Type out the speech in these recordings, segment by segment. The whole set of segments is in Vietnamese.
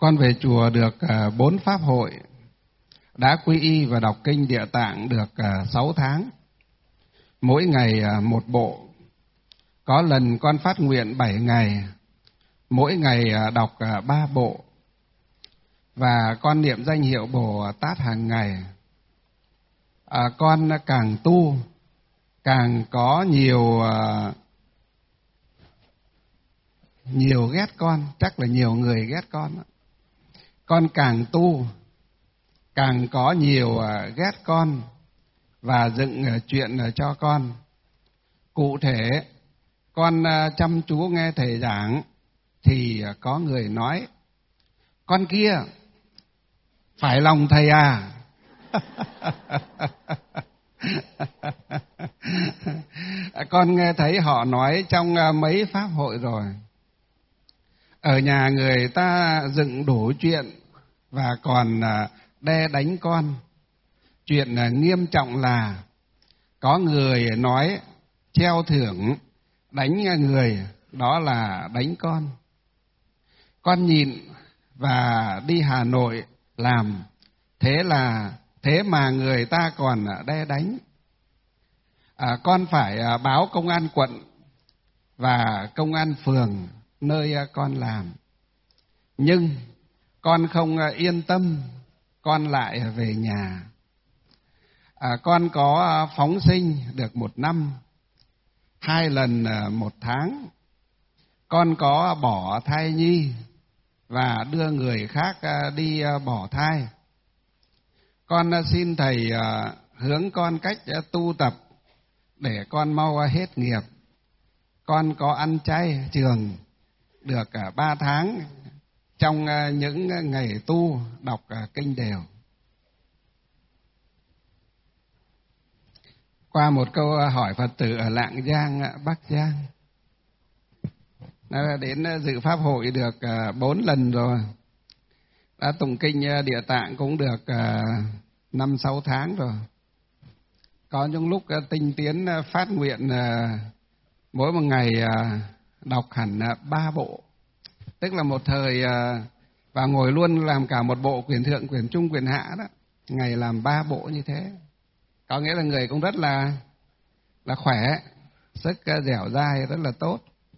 Con về chùa được 4 pháp hội, đã quy y và đọc kinh Địa Tạng được 6 tháng. Mỗi ngày một bộ. Có lần con phát nguyện 7 ngày, mỗi ngày đọc 3 bộ. Và con niệm danh hiệu Bồ Tát hàng ngày. Con càng tu, càng có nhiều ghét con, chắc là nhiều người ghét con. Con càng tu, càng có nhiều ghét con và dựng chuyện cho con. Cụ thể, con chăm chú nghe thầy giảng thì có người nói: con kia, phải lòng thầy à? Con nghe thấy họ nói trong mấy pháp hội rồi. Ở nhà người ta dựng đủ chuyện và còn đe đánh con. Chuyện nghiêm trọng là có người nói treo thưởng đánh người, đó là đánh con. Con nhịn và đi Hà Nội làm, thế mà người ta còn đe đánh. Con phải báo công an quận và công an phường nơi con làm. Nhưng con không yên tâm, con lại về nhà. Con có phóng sinh được 1 năm, 2 lần 1 tháng. Con có bỏ thai nhi và đưa người khác đi bỏ thai. Con xin thầy hướng con cách tu tập để con mau hết nghiệp. Con có ăn chay trường được 3 tháng trong những ngày tu đọc kinh đều. Qua một câu hỏi Phật tử ở Lạng Giang, Bắc Giang. Nó đến dự pháp hội được 4 lần rồi. Đã tụng kinh Địa Tạng cũng được 5-6 tháng rồi. Có những lúc tinh tiến phát nguyện mỗi một ngày đọc hẳn 3 bộ. Tức là một thời và ngồi luôn làm cả một bộ quyển thượng, quyển trung, quyển hạ đó. Ngày làm 3 bộ như thế. Có nghĩa là người cũng rất là khỏe, sức dẻo dai rất là tốt.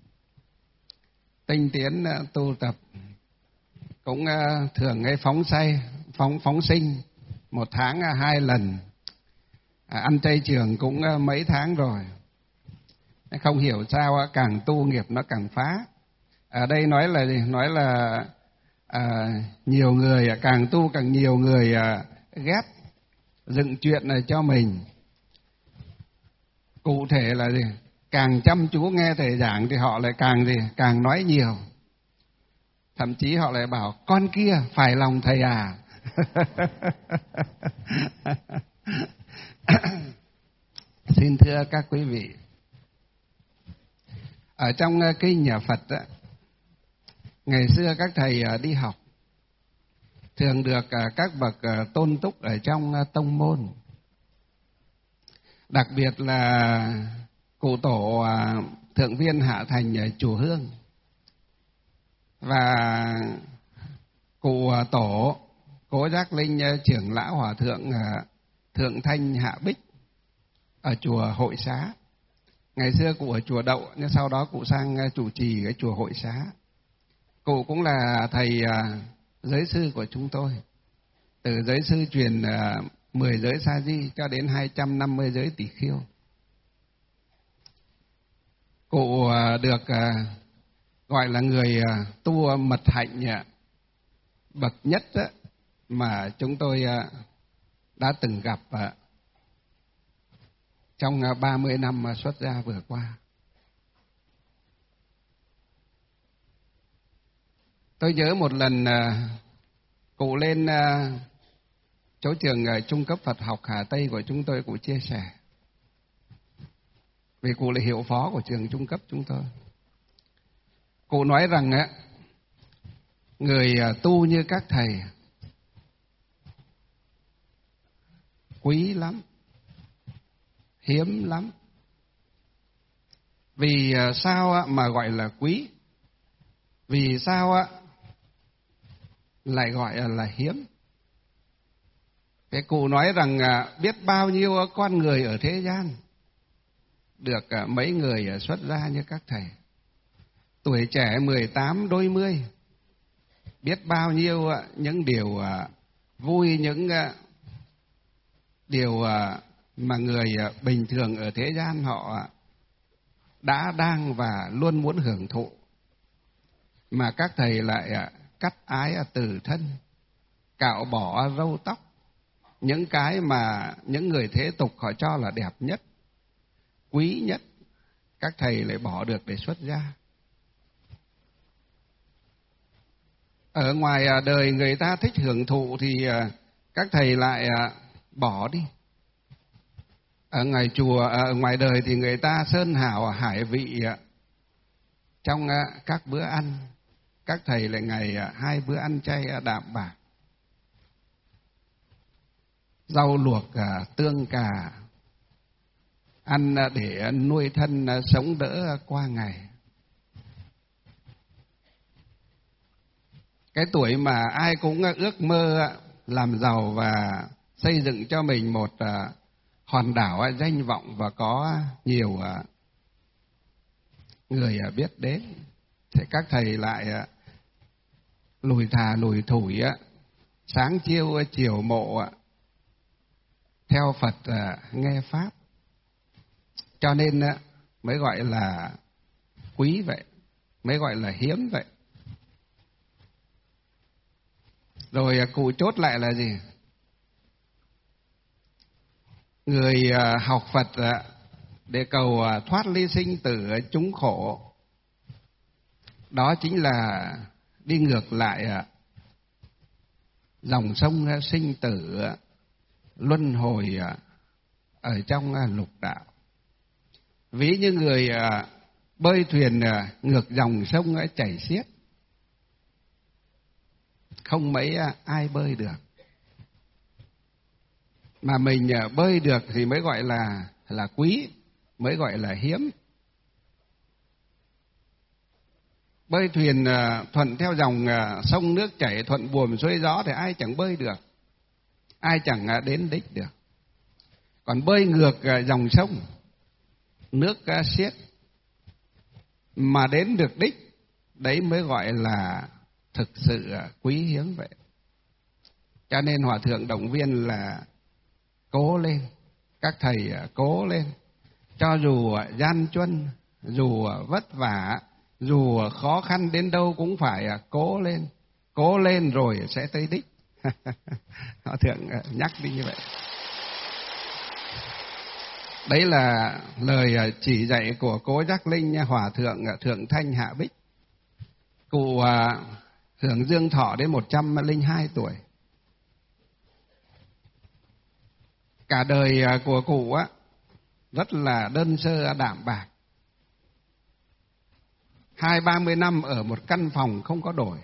Tinh tiến tu tập cũng thường phóng sinh 1 tháng 2 lần. Ăn chay trường cũng mấy tháng rồi. Không hiểu sao càng tu nghiệp nó càng phá. Ở đây nói là gì? Nói là nhiều người càng tu càng nhiều người ghét, dựng chuyện này cho mình. Cụ thể là gì? Càng chăm chú nghe thầy giảng thì họ lại càng nói nhiều. Thậm chí họ lại bảo: con kia, phải lòng thầy à? Xin thưa các quý vị, ở trong kinh nhà Phật á, ngày xưa các thầy đi học thường được các bậc tôn túc ở trong tông môn. Đặc biệt là cụ tổ thượng viên hạ thành chùa Hương và cụ tổ Cố Giác Linh trưởng lão hòa thượng Thượng Thanh Hạ Bích ở chùa Hội Xá. Ngày xưa cụ ở chùa Đậu, nhưng sau đó cụ sang chủ trì cái chùa Hội Xá. Cụ cũng là thầy giới sư của chúng tôi, từ giới sư truyền 10 giới sa di cho đến 250 giới tỷ khiêu. Cụ được gọi là người tu mật hạnh bậc nhất mà chúng tôi đã từng gặp trong 30 năm xuất gia vừa qua. Tôi nhớ một lần cụ lên chỗ trường trung cấp Phật học Hà Tây của chúng tôi, cụ chia sẻ. Vì cụ là hiệu phó của trường trung cấp chúng tôi. Cụ nói rằng người tu như các thầy quý lắm, hiếm lắm. Vì sao mà gọi là quý? Vì sao lại gọi là hiếm. Cái cụ nói rằng biết bao nhiêu con người ở thế gian được mấy người xuất gia như các thầy. Tuổi trẻ 18 đôi mươi, biết bao nhiêu những điều vui, những điều mà người bình thường ở thế gian họ đã đang và luôn muốn hưởng thụ, mà các thầy lại cắt ái từ thân, cạo bỏ râu tóc, những cái mà những người thế tục họ cho là đẹp nhất, quý nhất, các thầy lại bỏ được để xuất gia. Ở ngoài đời người ta thích hưởng thụ thì các thầy lại bỏ đi. Ở ngoài chùa, ở ngoài đời thì người ta sơn hào hải vị trong các bữa ăn, các thầy lại ngày 2 bữa ăn chay đạm bạc, rau luộc tương cà, ăn để nuôi thân sống đỡ qua ngày. Cái tuổi mà ai cũng ước mơ làm giàu và xây dựng cho mình một hòn đảo danh vọng và có nhiều người biết đến, thì các thầy lại lùi thà lùi thủi, sáng chiêu chiều mộ, theo Phật nghe Pháp. Cho nên mới gọi là quý vậy, mới gọi là hiếm vậy. Rồi cụ chốt lại là gì? Người học Phật để cầu thoát ly sinh tử chúng khổ, đó chính là đi ngược lại dòng sông sinh tử luân hồi ở trong lục đạo. Ví như người bơi thuyền ngược dòng sông chảy xiết, không mấy ai bơi được. Mà mình bơi được thì mới gọi là quý, mới gọi là hiếm. Bơi thuyền thuận theo dòng sông nước chảy, thuận buồm xuôi gió thì ai chẳng bơi được, ai chẳng đến đích được. Còn bơi ngược dòng sông, nước xiết mà đến được đích, đấy mới gọi là thực sự quý hiếm vậy. Cho nên Hòa Thượng động viên là cố lên, các thầy cố lên. Cho dù gian truân, dù vất vả, dù khó khăn đến đâu cũng phải cố lên. Cố lên rồi sẽ tới đích. Hòa Thượng nhắc đi như vậy. Đấy là lời chỉ dạy của cố Giác Linh Hòa Thượng Thượng Thanh Hạ Bích. Cụ hưởng dương thọ đến 102 tuổi. Cả đời của cụ rất là đơn sơ đạm bạc. 20-30 năm ở một căn phòng không có đổi.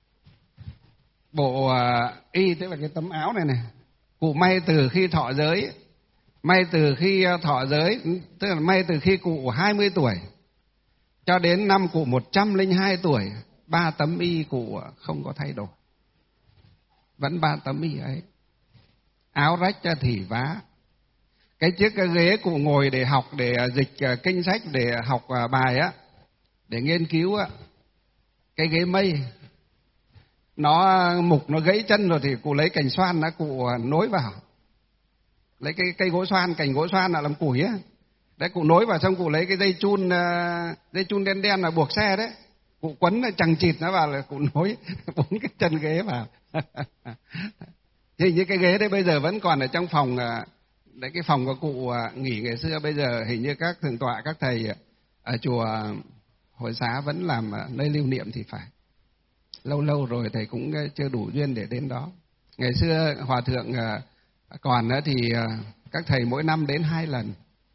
Bộ y, tức là cái tấm áo này này, cụ may từ khi thọ giới. May từ khi thọ giới, tức là may từ khi cụ 20 tuổi cho đến năm cụ 102 tuổi, 3 tấm y cụ không có thay đổi. Vẫn 3 tấm y ấy. Áo rách thì vá. Cái chiếc ghế cụ ngồi để học, để dịch kinh sách, để học bài để nghiên cứu cái ghế mây, nó mục nó gãy chân rồi thì cụ lấy cành xoan cụ nối vào. Lấy cái cây gỗ xoan, cành gỗ xoan là làm củi đấy, cụ nối vào, xong cụ lấy cái dây chun đen đen là buộc xe đấy, cụ quấn chằng chịt nó vào là cụ nối 4 cái chân ghế vào. Thì như cái ghế đấy bây giờ vẫn còn ở trong phòng đấy, cái phòng của cụ nghỉ ngày xưa, bây giờ hình như các thượng tọa, các thầy ở chùa Hội Xá vẫn làm nơi lưu niệm thì phải. Lâu rồi thầy cũng chưa đủ duyên để đến đó. Ngày xưa Hòa Thượng còn thì các thầy mỗi năm đến 2 lần.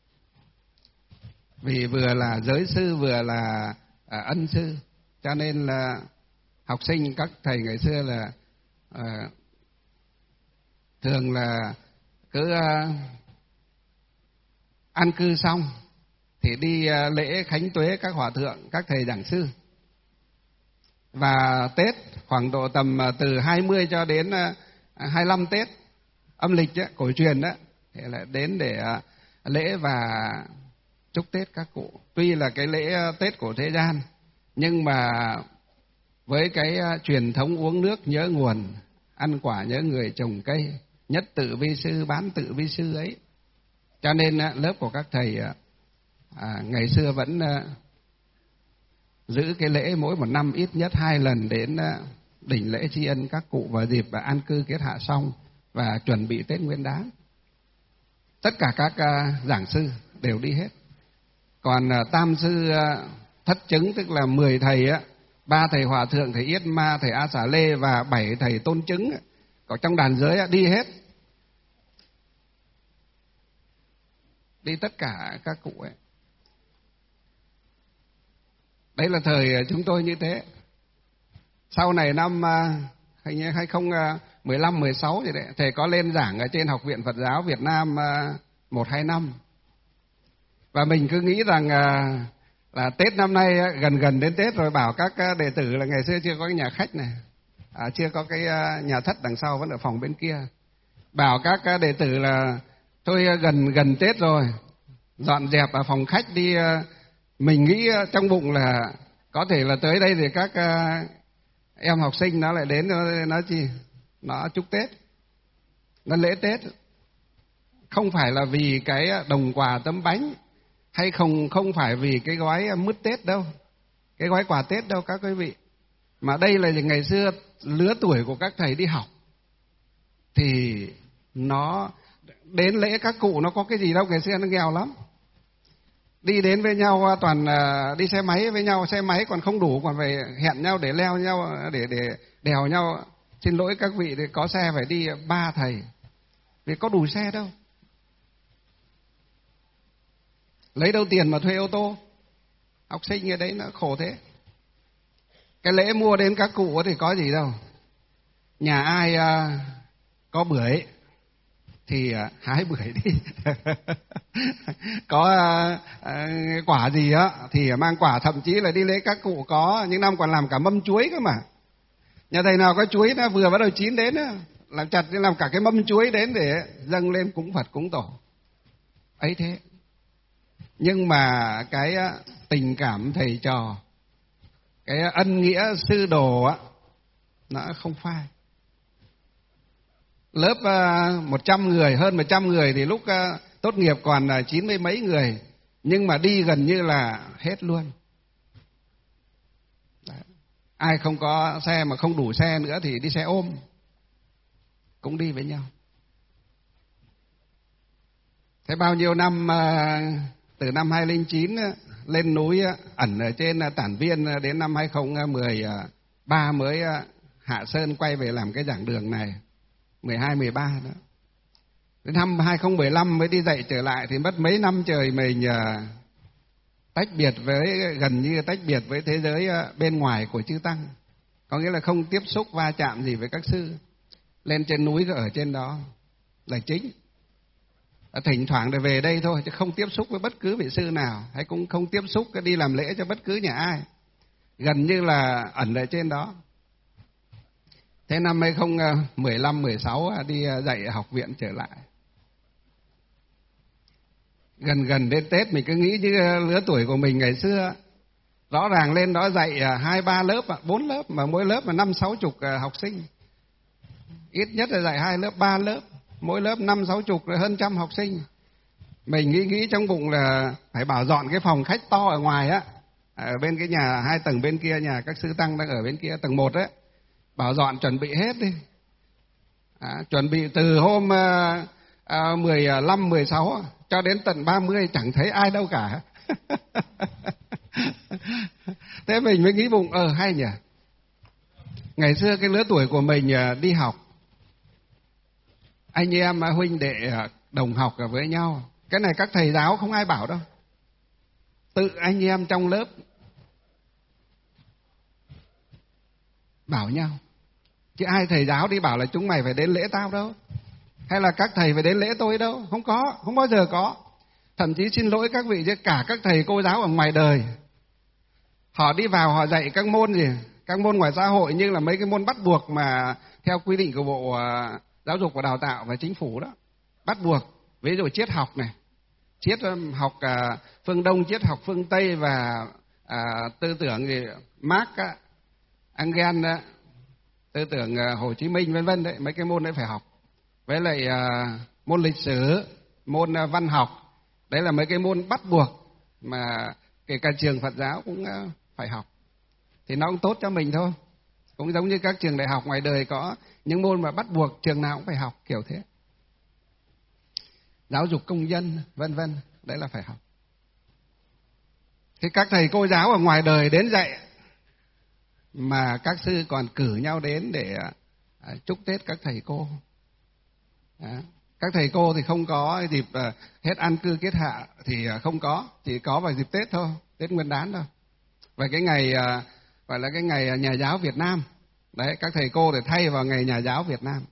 Vì vừa là giới sư vừa là ân sư, cho nên là học sinh các thầy ngày xưa là thường là cứ an cư xong thì đi lễ khánh tuế các hòa thượng, các thầy giảng sư. Và Tết khoảng độ tầm từ 20 cho đến 25 Tết âm lịch ấy, cổ truyền đó, thì lại đến để lễ và chúc Tết các cụ. Tuy là cái lễ Tết của thế gian, nhưng mà với cái truyền thống uống nước nhớ nguồn, ăn quả nhớ người trồng cây, nhất tự vi sư bán tự vi sư ấy, cho nên lớp của các thầy ngày xưa vẫn giữ cái lễ mỗi một năm ít nhất 2 lần đến đỉnh lễ tri ân các cụ vào dịp an cư kết hạ xong và chuẩn bị Tết Nguyên Đán. Tất cả các giảng sư đều đi hết. Còn tam sư thất chứng, tức là 10 thầy á, 3 thầy hòa thượng, thầy Yết Ma, thầy A Xà Lê và 7 thầy tôn chứng có trong đàn giới đi hết. Đi tất cả các cụ ấy. Đấy là thời chúng tôi như thế. Sau này năm hình như 2015, 16 gì đấy, thầy có lên giảng ở trên Học viện Phật giáo Việt Nam 1-2 năm. Và mình cứ nghĩ rằng là Tết năm nay gần đến Tết rồi, bảo các đệ tử là ngày xưa chưa có cái nhà khách này, chưa có cái nhà thất đằng sau, vẫn ở phòng bên kia. Bảo các đệ tử là thôi gần Tết rồi, dọn dẹp ở phòng khách đi. Mình nghĩ trong bụng là có thể là tới đây thì các em học sinh nó lại đến, nó chi? Nó chúc Tết, nó lễ Tết. Không phải là vì cái đồng quà tấm bánh, hay không phải vì cái gói mứt Tết đâu, cái gói quà Tết đâu các quý vị. Mà đây là ngày xưa lứa tuổi của các thầy đi học, thì nó đến lễ các cụ nó có cái gì đâu, ngày xưa nó nghèo lắm. Đi đến với nhau toàn đi xe máy với nhau, xe máy còn không đủ, còn phải hẹn nhau để leo nhau, để đèo nhau. Xin lỗi các vị, thì có xe phải đi 3 thầy, vì có đủ xe đâu. Lấy đâu tiền mà thuê ô tô? Học sinh ở đấy nó khổ thế. Cái lễ mua đến các cụ thì có gì đâu. Nhà ai có bưởi thì hái bưởi đi. Có quả gì á thì mang quả, thậm chí là đi lễ các cụ có những năm còn làm cả mâm chuối cơ mà. Nhà thầy nào có chuối nó vừa bắt đầu chín đến á, làm chặt làm cả cái mâm chuối đến để dâng lên cúng Phật cúng tổ. Ấy thế. Nhưng mà cái tình cảm thầy trò, cái ân nghĩa sư đồ á, nó không phai. Lớp 100 người, hơn 100 người thì lúc tốt nghiệp còn 90 mấy người, nhưng mà đi gần như là hết luôn. Đấy. Ai không có xe mà không đủ xe nữa thì đi xe ôm, cũng đi với nhau. Thế bao nhiêu năm, từ năm 2009 lên núi ẩn ở trên Tản Viên đến năm 2013 mới hạ sơn quay về làm cái giảng đường này, 12, 13 đó. Đến năm 2015 mới đi dạy trở lại, thì mất mấy năm trời mình tách biệt với, gần như tách biệt với thế giới bên ngoài của chư Tăng. Có nghĩa là không tiếp xúc va chạm gì với các sư. Lên trên núi ở trên đó là chính. Thỉnh thoảng để về đây thôi, chứ không tiếp xúc với bất cứ vị sư nào, hay cũng không tiếp xúc đi làm lễ cho bất cứ nhà ai. Gần như là ẩn ở trên đó. Thế năm 2015, 16 đi dạy học viện trở lại. Gần đến Tết mình cứ nghĩ như lứa tuổi của mình ngày xưa. Rõ ràng lên đó dạy 2-3 lớp, 4 lớp, mà mỗi lớp là 50-60 học sinh. Ít nhất là dạy 2 lớp, 3 lớp, mỗi lớp 50-60 rồi hơn 100 học sinh. Mình nghĩ trong bụng là phải bảo dọn cái phòng khách to ở ngoài á, ở bên cái nhà 2 tầng bên kia, nhà các sư Tăng đang ở bên kia, tầng 1 á, bảo dọn chuẩn bị hết đi. Chuẩn bị từ hôm 15, 16 cho đến tận 30 chẳng thấy ai đâu cả. Thế mình mới nghĩ bụng hay nhỉ. Ngày xưa cái lứa tuổi của mình đi học, anh em huynh đệ đồng học với nhau, cái này các thầy giáo không ai bảo đâu, tự anh em trong lớp bảo nhau. Chứ ai thầy giáo đi bảo là chúng mày phải đến lễ tao đâu, hay là các thầy phải đến lễ tôi đâu. Không có, không bao giờ có. Thậm chí xin lỗi các vị chứ cả các thầy cô giáo ở ngoài đời, họ đi vào họ dạy các môn gì, Các môn ngoài xã hội như là mấy cái môn bắt buộc mà theo quy định của Bộ Giáo dục và Đào tạo và Chính phủ đó, bắt buộc. Ví dụ triết học này, triết học phương Đông, triết học phương Tây và tư tưởng gì Marx, Engels, tư tưởng Hồ Chí Minh vân vân đấy, mấy cái môn đấy phải học. Với lại môn lịch sử, môn văn học, đấy là mấy cái môn bắt buộc mà kể cả trường Phật giáo cũng phải học. Thì nó cũng tốt cho mình thôi. Cũng giống như các trường đại học ngoài đời có những môn mà bắt buộc trường nào cũng phải học kiểu thế. Giáo dục công dân vân vân, đấy là phải học. Thì các thầy cô giáo ở ngoài đời đến dạy mà các sư còn cử nhau đến để chúc Tết các thầy cô. Các thầy cô thì không có dịp hết an cư kiết hạ thì không có, chỉ có vào dịp Tết thôi, Tết Nguyên Đán thôi. Và cái ngày gọi là cái ngày Nhà giáo Việt Nam. Đấy, các thầy cô để thay vào ngày Nhà giáo Việt Nam.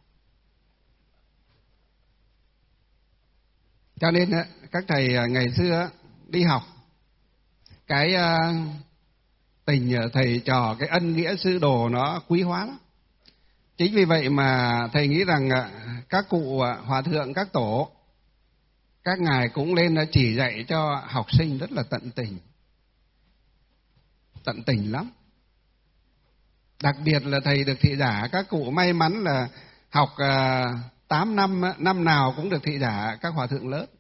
Cho nên các thầy ngày xưa đi học, cái tình thầy trò, cái ân nghĩa sư đồ nó quý hóa lắm. Chính vì vậy mà thầy nghĩ rằng các cụ hòa thượng, các tổ, các ngài cũng lên chỉ dạy cho học sinh rất là tận tình lắm. Đặc biệt là thầy được thị giả, các cụ may mắn là học 8 năm, năm nào cũng được thị giả các hòa thượng lớn.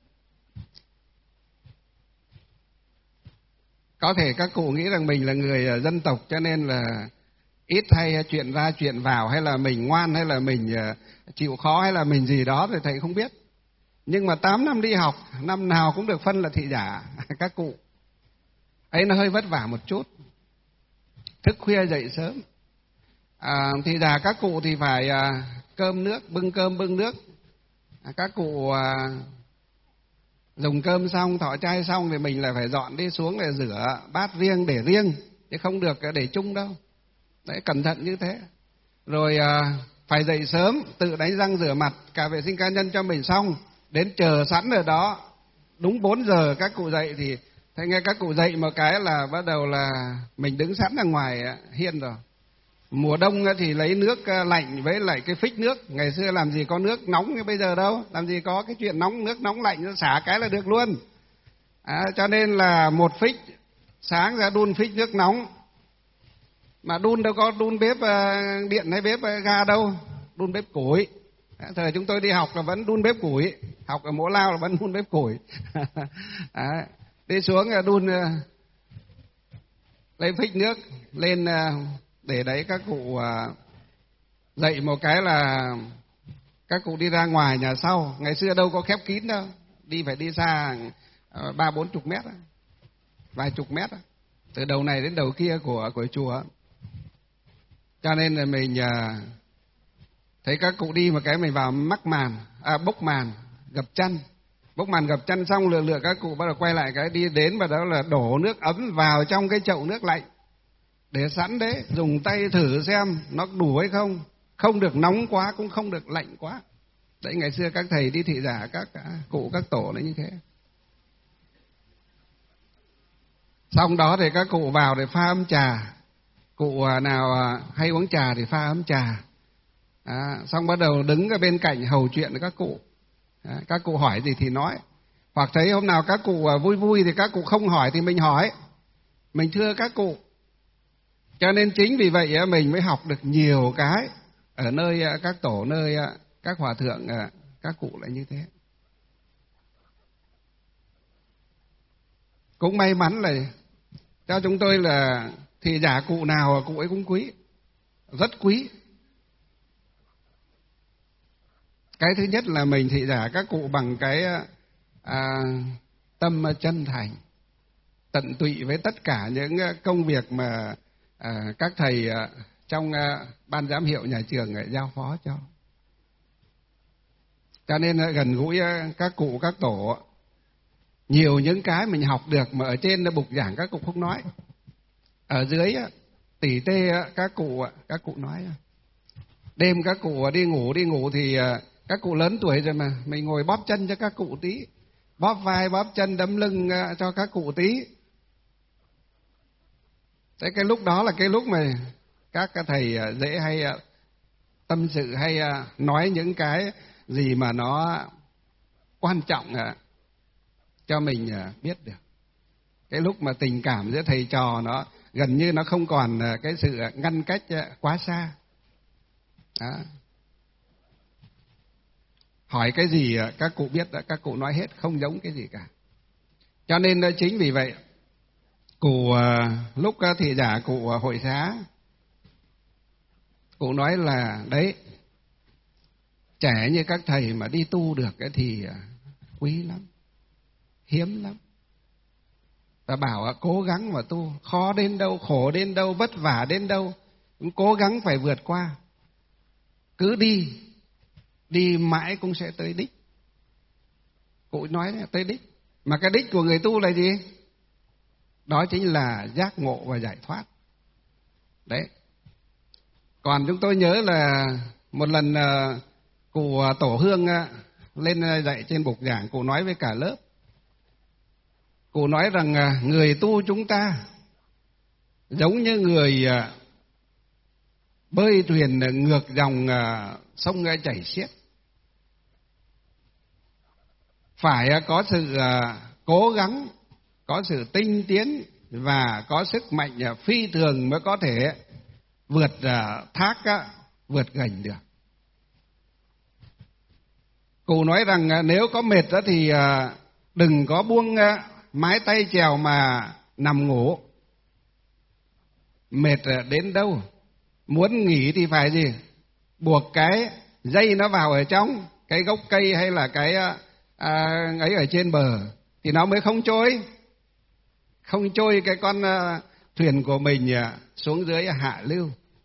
Có thể các cụ nghĩ rằng mình là người dân tộc cho nên là ít hay chuyện ra chuyện vào, hay là mình ngoan, hay là mình chịu khó, hay là mình gì đó thì thầy không biết. Nhưng mà 8 năm đi học, năm nào cũng được phân là thị giả các cụ. Ấy nó hơi vất vả một chút. Thức khuya dậy sớm. Thị giả các cụ thì phải cơm bưng nước. Các cụ dùng cơm xong, thọ trai xong thì mình lại phải dọn đi xuống để rửa bát riêng để riêng, chứ không được để chung đâu. Đấy, cẩn thận như thế. Rồi phải dậy sớm, tự đánh răng rửa mặt, cả vệ sinh cá nhân cho mình xong, đến chờ sẵn ở đó. Đúng 4 giờ các cụ dậy thì thấy nghe các cụ dậy một cái là bắt đầu là mình đứng sẵn ở ngoài hiên rồi. Mùa đông thì lấy nước lạnh với lại cái phích nước. Ngày xưa làm gì có nước nóng như bây giờ đâu, làm gì có cái chuyện nước nóng lạnh nó xả cái là được luôn. Cho nên là một phích, sáng ra đun phích nước nóng. Mà đun đâu có đun bếp điện hay bếp ga đâu, đun bếp củi. Thời chúng tôi đi học là vẫn đun bếp củi, học ở Mỗ Lao là vẫn đun bếp củi. Đi xuống là đun, lấy phích nước lên để đấy. Các cụ dậy một cái là các cụ đi ra ngoài nhà sau. Ngày xưa đâu có khép kín đâu, phải đi xa 30-40 mét, vài chục mét, từ đầu này đến đầu kia của chùa. Cho nên là mình thấy các cụ đi một cái mình vào bốc màn gập chân. Bốc màn gập chân xong lựa các cụ bắt đầu quay lại cái đi đến, và đó là đổ nước ấm vào trong cái chậu nước lạnh để sẵn đấy, dùng tay thử xem nó đủ hay không, không được nóng quá cũng không được lạnh quá. Đấy, ngày xưa các thầy đi thị giả, các cụ các tổ là như thế. Xong đó thì các cụ vào để pha ấm trà. Cụ nào hay uống trà thì pha ấm trà. Xong bắt đầu đứng ở bên cạnh hầu chuyện với các cụ. Các cụ hỏi gì thì nói. Hoặc thấy hôm nào các cụ vui vui thì các cụ không hỏi thì mình hỏi, mình thưa các cụ. Cho nên chính vì vậy mình mới học được nhiều cái ở nơi các tổ, nơi các hòa thượng, các cụ lại như thế. Cũng may mắn là cho chúng tôi là thị giả cụ nào cụ ấy cũng quý, rất quý. Cái thứ nhất là mình thị giả các cụ bằng cái tâm chân thành, tận tụy với tất cả những công việc mà các thầy trong ban giám hiệu nhà trường giao phó cho. Cho nên gần gũi các cụ các tổ, nhiều những cái mình học được mà ở trên bục giảng các cụ không nói, ở dưới tỉ tê các cụ nói. Đêm các cụ đi ngủ thì các cụ lớn tuổi rồi mà mình ngồi bóp chân cho các cụ tí, bóp vai bóp chân đấm lưng cho các cụ tí. Thế cái lúc đó là cái lúc mà các thầy dễ hay tâm sự hay nói những cái gì mà nó quan trọng cho mình biết được. Cái lúc mà tình cảm giữa thầy trò nó gần như nó không còn cái sự ngăn cách quá xa. Đó. Hỏi cái gì các cụ biết, các cụ nói hết, không giống cái gì cả. Cho nên chính vì vậy, cụ lúc thị giả cụ hội xá, cụ nói là đấy, trẻ như các thầy mà đi tu được cái thì quý lắm, hiếm lắm. Và bảo cố gắng mà tu, khó đến đâu, khổ đến đâu, vất vả đến đâu, cũng cố gắng phải vượt qua. Cứ đi mãi cũng sẽ tới đích. Cụ nói là tới đích. Mà cái đích của người tu là gì? Đó chính là giác ngộ và giải thoát. Đấy. Còn chúng tôi nhớ là một lần cụ Tổ Hương lên dạy trên bục giảng, cụ nói với cả lớp. Cụ nói rằng người tu chúng ta giống như người bơi thuyền ngược dòng sông chảy xiết. Phải có sự cố gắng, có sự tinh tiến và có sức mạnh phi thường mới có thể vượt thác, vượt gành được. Cụ nói rằng nếu có mệt thì đừng có buông mái tay chèo mà nằm ngủ. Mệt đến đâu, muốn nghỉ thì phải gì? Buộc cái dây nó vào ở trong cái gốc cây hay là cái ấy ở trên bờ thì nó mới không trôi cái con thuyền của mình xuống dưới hạ lưu.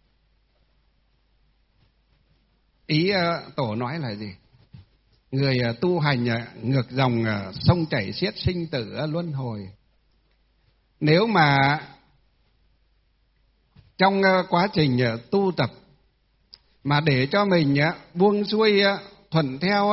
Ý Tổ nói là gì? Người tu hành ngược dòng sông chảy xiết sinh tử luân hồi. Nếu mà trong quá trình tu tập mà để cho mình buông xuôi thuận theo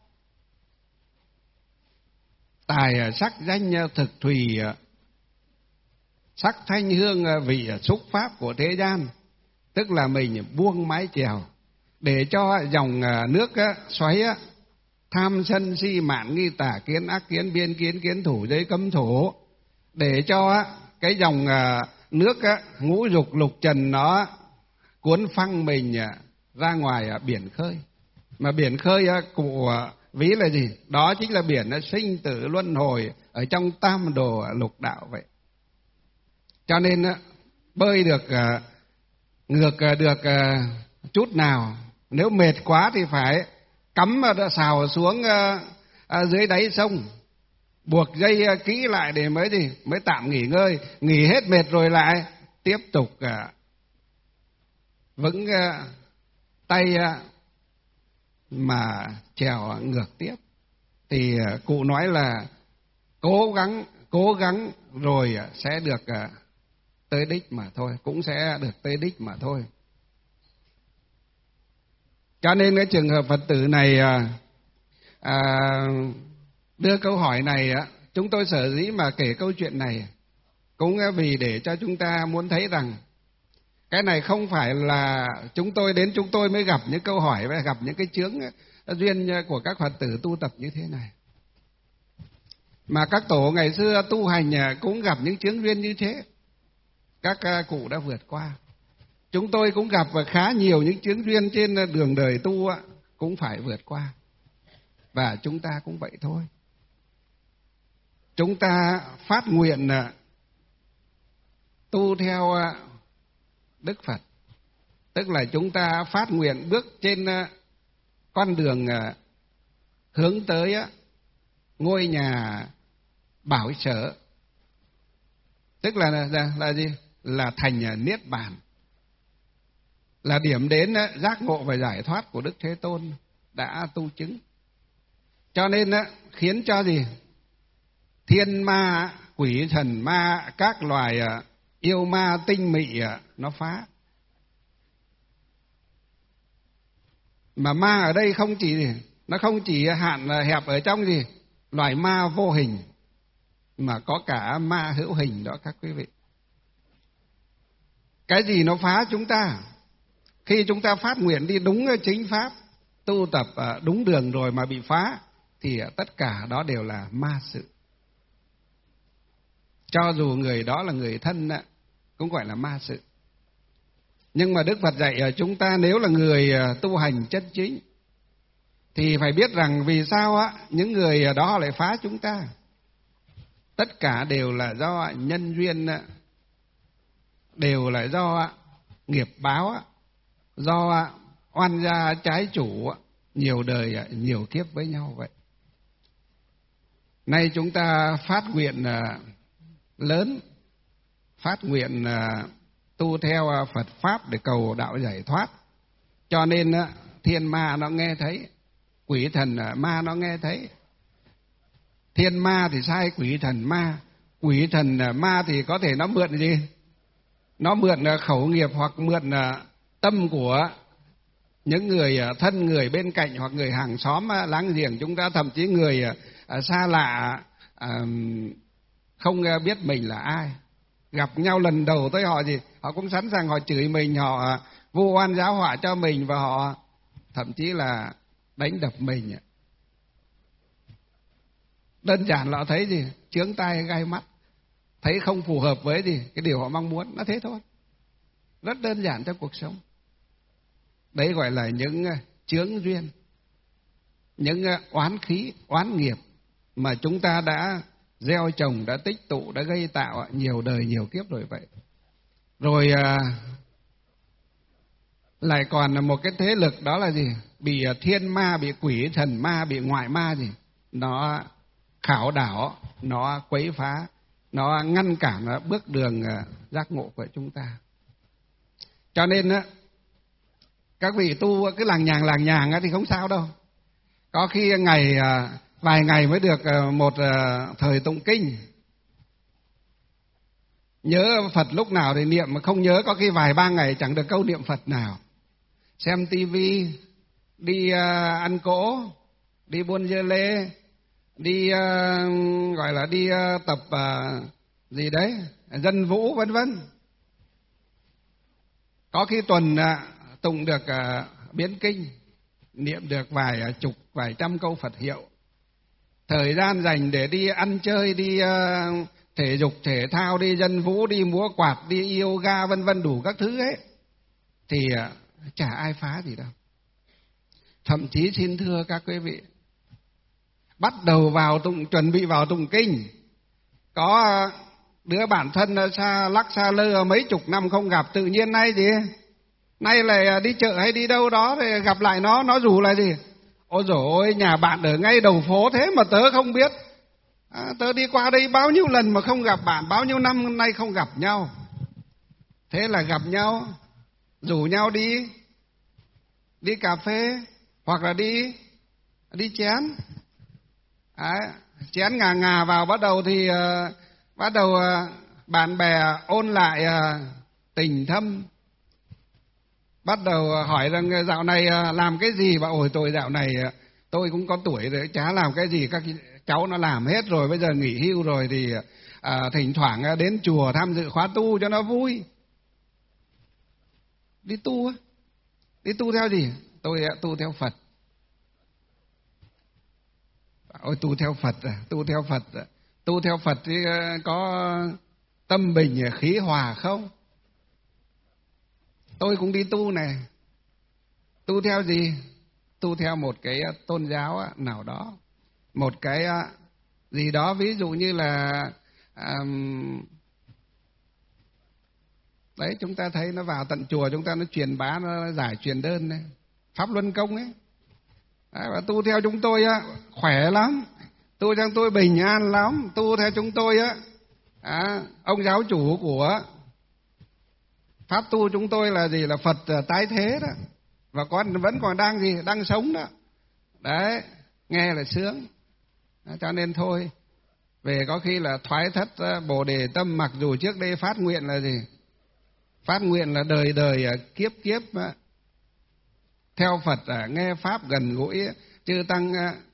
tài sắc danh thực thùy, sắc thanh hương vị xúc pháp của thế gian, tức là mình buông mái chèo để cho dòng nước xoáy tham sân si mạn nghi tà kiến ác kiến biên kiến kiến thủ giới cấm thủ, để cho cái dòng nước ngũ dục lục trần nó cuốn phăng mình ra ngoài biển khơi. Mà biển khơi cụ ví là gì? Đó chính là biển sinh tử luân hồi ở trong tam đồ lục đạo vậy. Cho nên bơi được ngược được chút nào, nếu mệt quá thì phải cắm xào xuống dưới đáy sông, buộc dây kỹ lại để mới tạm nghỉ ngơi. Nghỉ hết mệt rồi lại tiếp tục vững tay mà chèo ngược tiếp. Thì cụ nói là cố gắng rồi sẽ được tới đích mà thôi, cũng sẽ được tới đích mà thôi. Cho nên cái trường hợp Phật tử này đưa câu hỏi này, chúng tôi sở dĩ mà kể câu chuyện này cũng vì để cho chúng ta muốn thấy rằng cái này không phải là chúng tôi mới gặp những câu hỏi và gặp những cái chướng duyên của các Phật tử tu tập như thế này. Mà các tổ ngày xưa tu hành cũng gặp những chướng duyên như thế, các cụ đã vượt qua. Chúng tôi cũng gặp khá nhiều những chướng duyên trên đường đời tu cũng phải vượt qua. Và chúng ta cũng vậy thôi. Chúng ta phát nguyện tu theo Đức Phật, tức là chúng ta phát nguyện bước trên con đường hướng tới ngôi nhà bảo sở, tức là gì? Là thành niết bàn, là điểm đến giác ngộ và giải thoát của Đức Thế Tôn đã tu chứng. Cho nên khiến cho gì? Thiên ma, quỷ thần ma, các loài yêu ma tinh mị nó phá. Mà ma ở đây nó không chỉ hạn hẹp ở trong gì? Loài ma vô hình, mà có cả ma hữu hình đó các quý vị. Cái gì nó phá chúng ta? Khi chúng ta phát nguyện đi đúng chính pháp, tu tập đúng đường rồi mà bị phá, thì tất cả đó đều là ma sự. Cho dù người đó là người thân cũng gọi là ma sự. Nhưng mà Đức Phật dạy ở chúng ta, nếu là người tu hành chân chính thì phải biết rằng vì sao những người đó lại phá chúng ta. Tất cả đều là do nhân duyên, đều là do nghiệp báo, do oan gia trái chủ, nhiều đời nhiều kiếp với nhau vậy. Nay chúng ta phát nguyện lớn, phát nguyện tu theo Phật Pháp để cầu đạo giải thoát. Cho nên thiên ma nó nghe thấy, quỷ thần ma nó nghe thấy. Thiên ma thì sai quỷ thần ma. Quỷ thần ma thì có thể nó mượn gì? Nó mượn khẩu nghiệp hoặc mượn tâm của những người thân, người bên cạnh hoặc người hàng xóm láng giềng chúng ta, thậm chí người xa lạ không biết mình là ai. Gặp nhau lần đầu tới họ gì? Họ cũng sẵn sàng họ chửi mình, họ vu oan giáo họa cho mình, và họ thậm chí là đánh đập mình. Đơn giản là họ thấy gì? Chướng tai gai mắt, thấy không phù hợp với gì cái điều họ mong muốn, nó thế thôi. Rất đơn giản trong cuộc sống. Đấy gọi là những chướng duyên, những oán khí, oán nghiệp mà chúng ta đã gieo trồng, đã tích tụ, đã gây tạo nhiều đời nhiều kiếp rồi vậy. Rồi lại còn một cái thế lực, đó là gì? Bị thiên ma, bị quỷ thần ma, bị ngoại ma gì? Nó khảo đảo, nó quấy phá, nó ngăn cản bước đường giác ngộ của chúng ta. Cho nên các vị tu cứ làng nhàng thì không sao đâu. Có khi vài ngày mới được một thời tụng kinh. Nhớ Phật lúc nào thì niệm, mà không nhớ có khi vài ba ngày chẳng được câu niệm Phật nào. Xem tivi, đi ăn cỗ, đi buôn dưa lê, đi gọi là đi tập gì đấy, dân vũ vân vân. Có khi tuần tụng được biến kinh, niệm được vài chục, vài trăm câu Phật hiệu. Thời gian dành để đi ăn chơi, đi thể dục thể thao, đi dân vũ, đi múa quạt, đi yoga vân vân đủ các thứ ấy, thì chả ai phá gì đâu. Thậm chí xin thưa các quý vị, bắt đầu chuẩn bị vào tụng kinh, có đứa bạn thân xa lắc xa lơ mấy chục năm không gặp, tự nhiên nay lại đi chợ hay đi đâu đó thì gặp lại nó rủ là gì? Ôi dồi ôi, nhà bạn ở ngay đầu phố thế mà tớ không biết. Tớ đi qua đây bao nhiêu lần mà không gặp bạn, bao nhiêu năm nay không gặp nhau. Thế là gặp nhau, rủ nhau đi cà phê, hoặc là đi chén. Chén ngà vào, bắt đầu bạn bè ôn lại tình thâm. Bắt đầu hỏi rằng dạo này làm cái gì, và ôi tôi dạo này tôi cũng có tuổi rồi, chả làm cái gì, các cháu nó làm hết rồi, bây giờ nghỉ hưu rồi thì thỉnh thoảng đến chùa tham dự khóa tu cho nó vui. Đi tu theo gì? Tôi tu theo Phật. Ôi tu theo Phật thì có tâm bình khí hòa không? Tôi cũng đi tu này. Tu theo gì? Tu theo một cái tôn giáo nào đó, một cái gì đó, ví dụ như là đấy, chúng ta thấy nó vào tận chùa, chúng ta nó truyền bá, nó giải truyền đơn này, pháp luân công ấy. Đấy, và tu theo chúng tôi khỏe lắm, tu theo tôi bình an lắm, tu theo chúng tôi ông giáo chủ của pháp tu chúng tôi là gì? Là Phật tái thế đó, và vẫn còn đang sống đó. Đấy, nghe là sướng. Cho nên thôi, về có khi là thoái thất Bồ Đề tâm, mặc dù trước đây phát nguyện là gì? Phát nguyện là đời đời kiếp kiếp theo Phật, nghe pháp gần gũi, chư tăng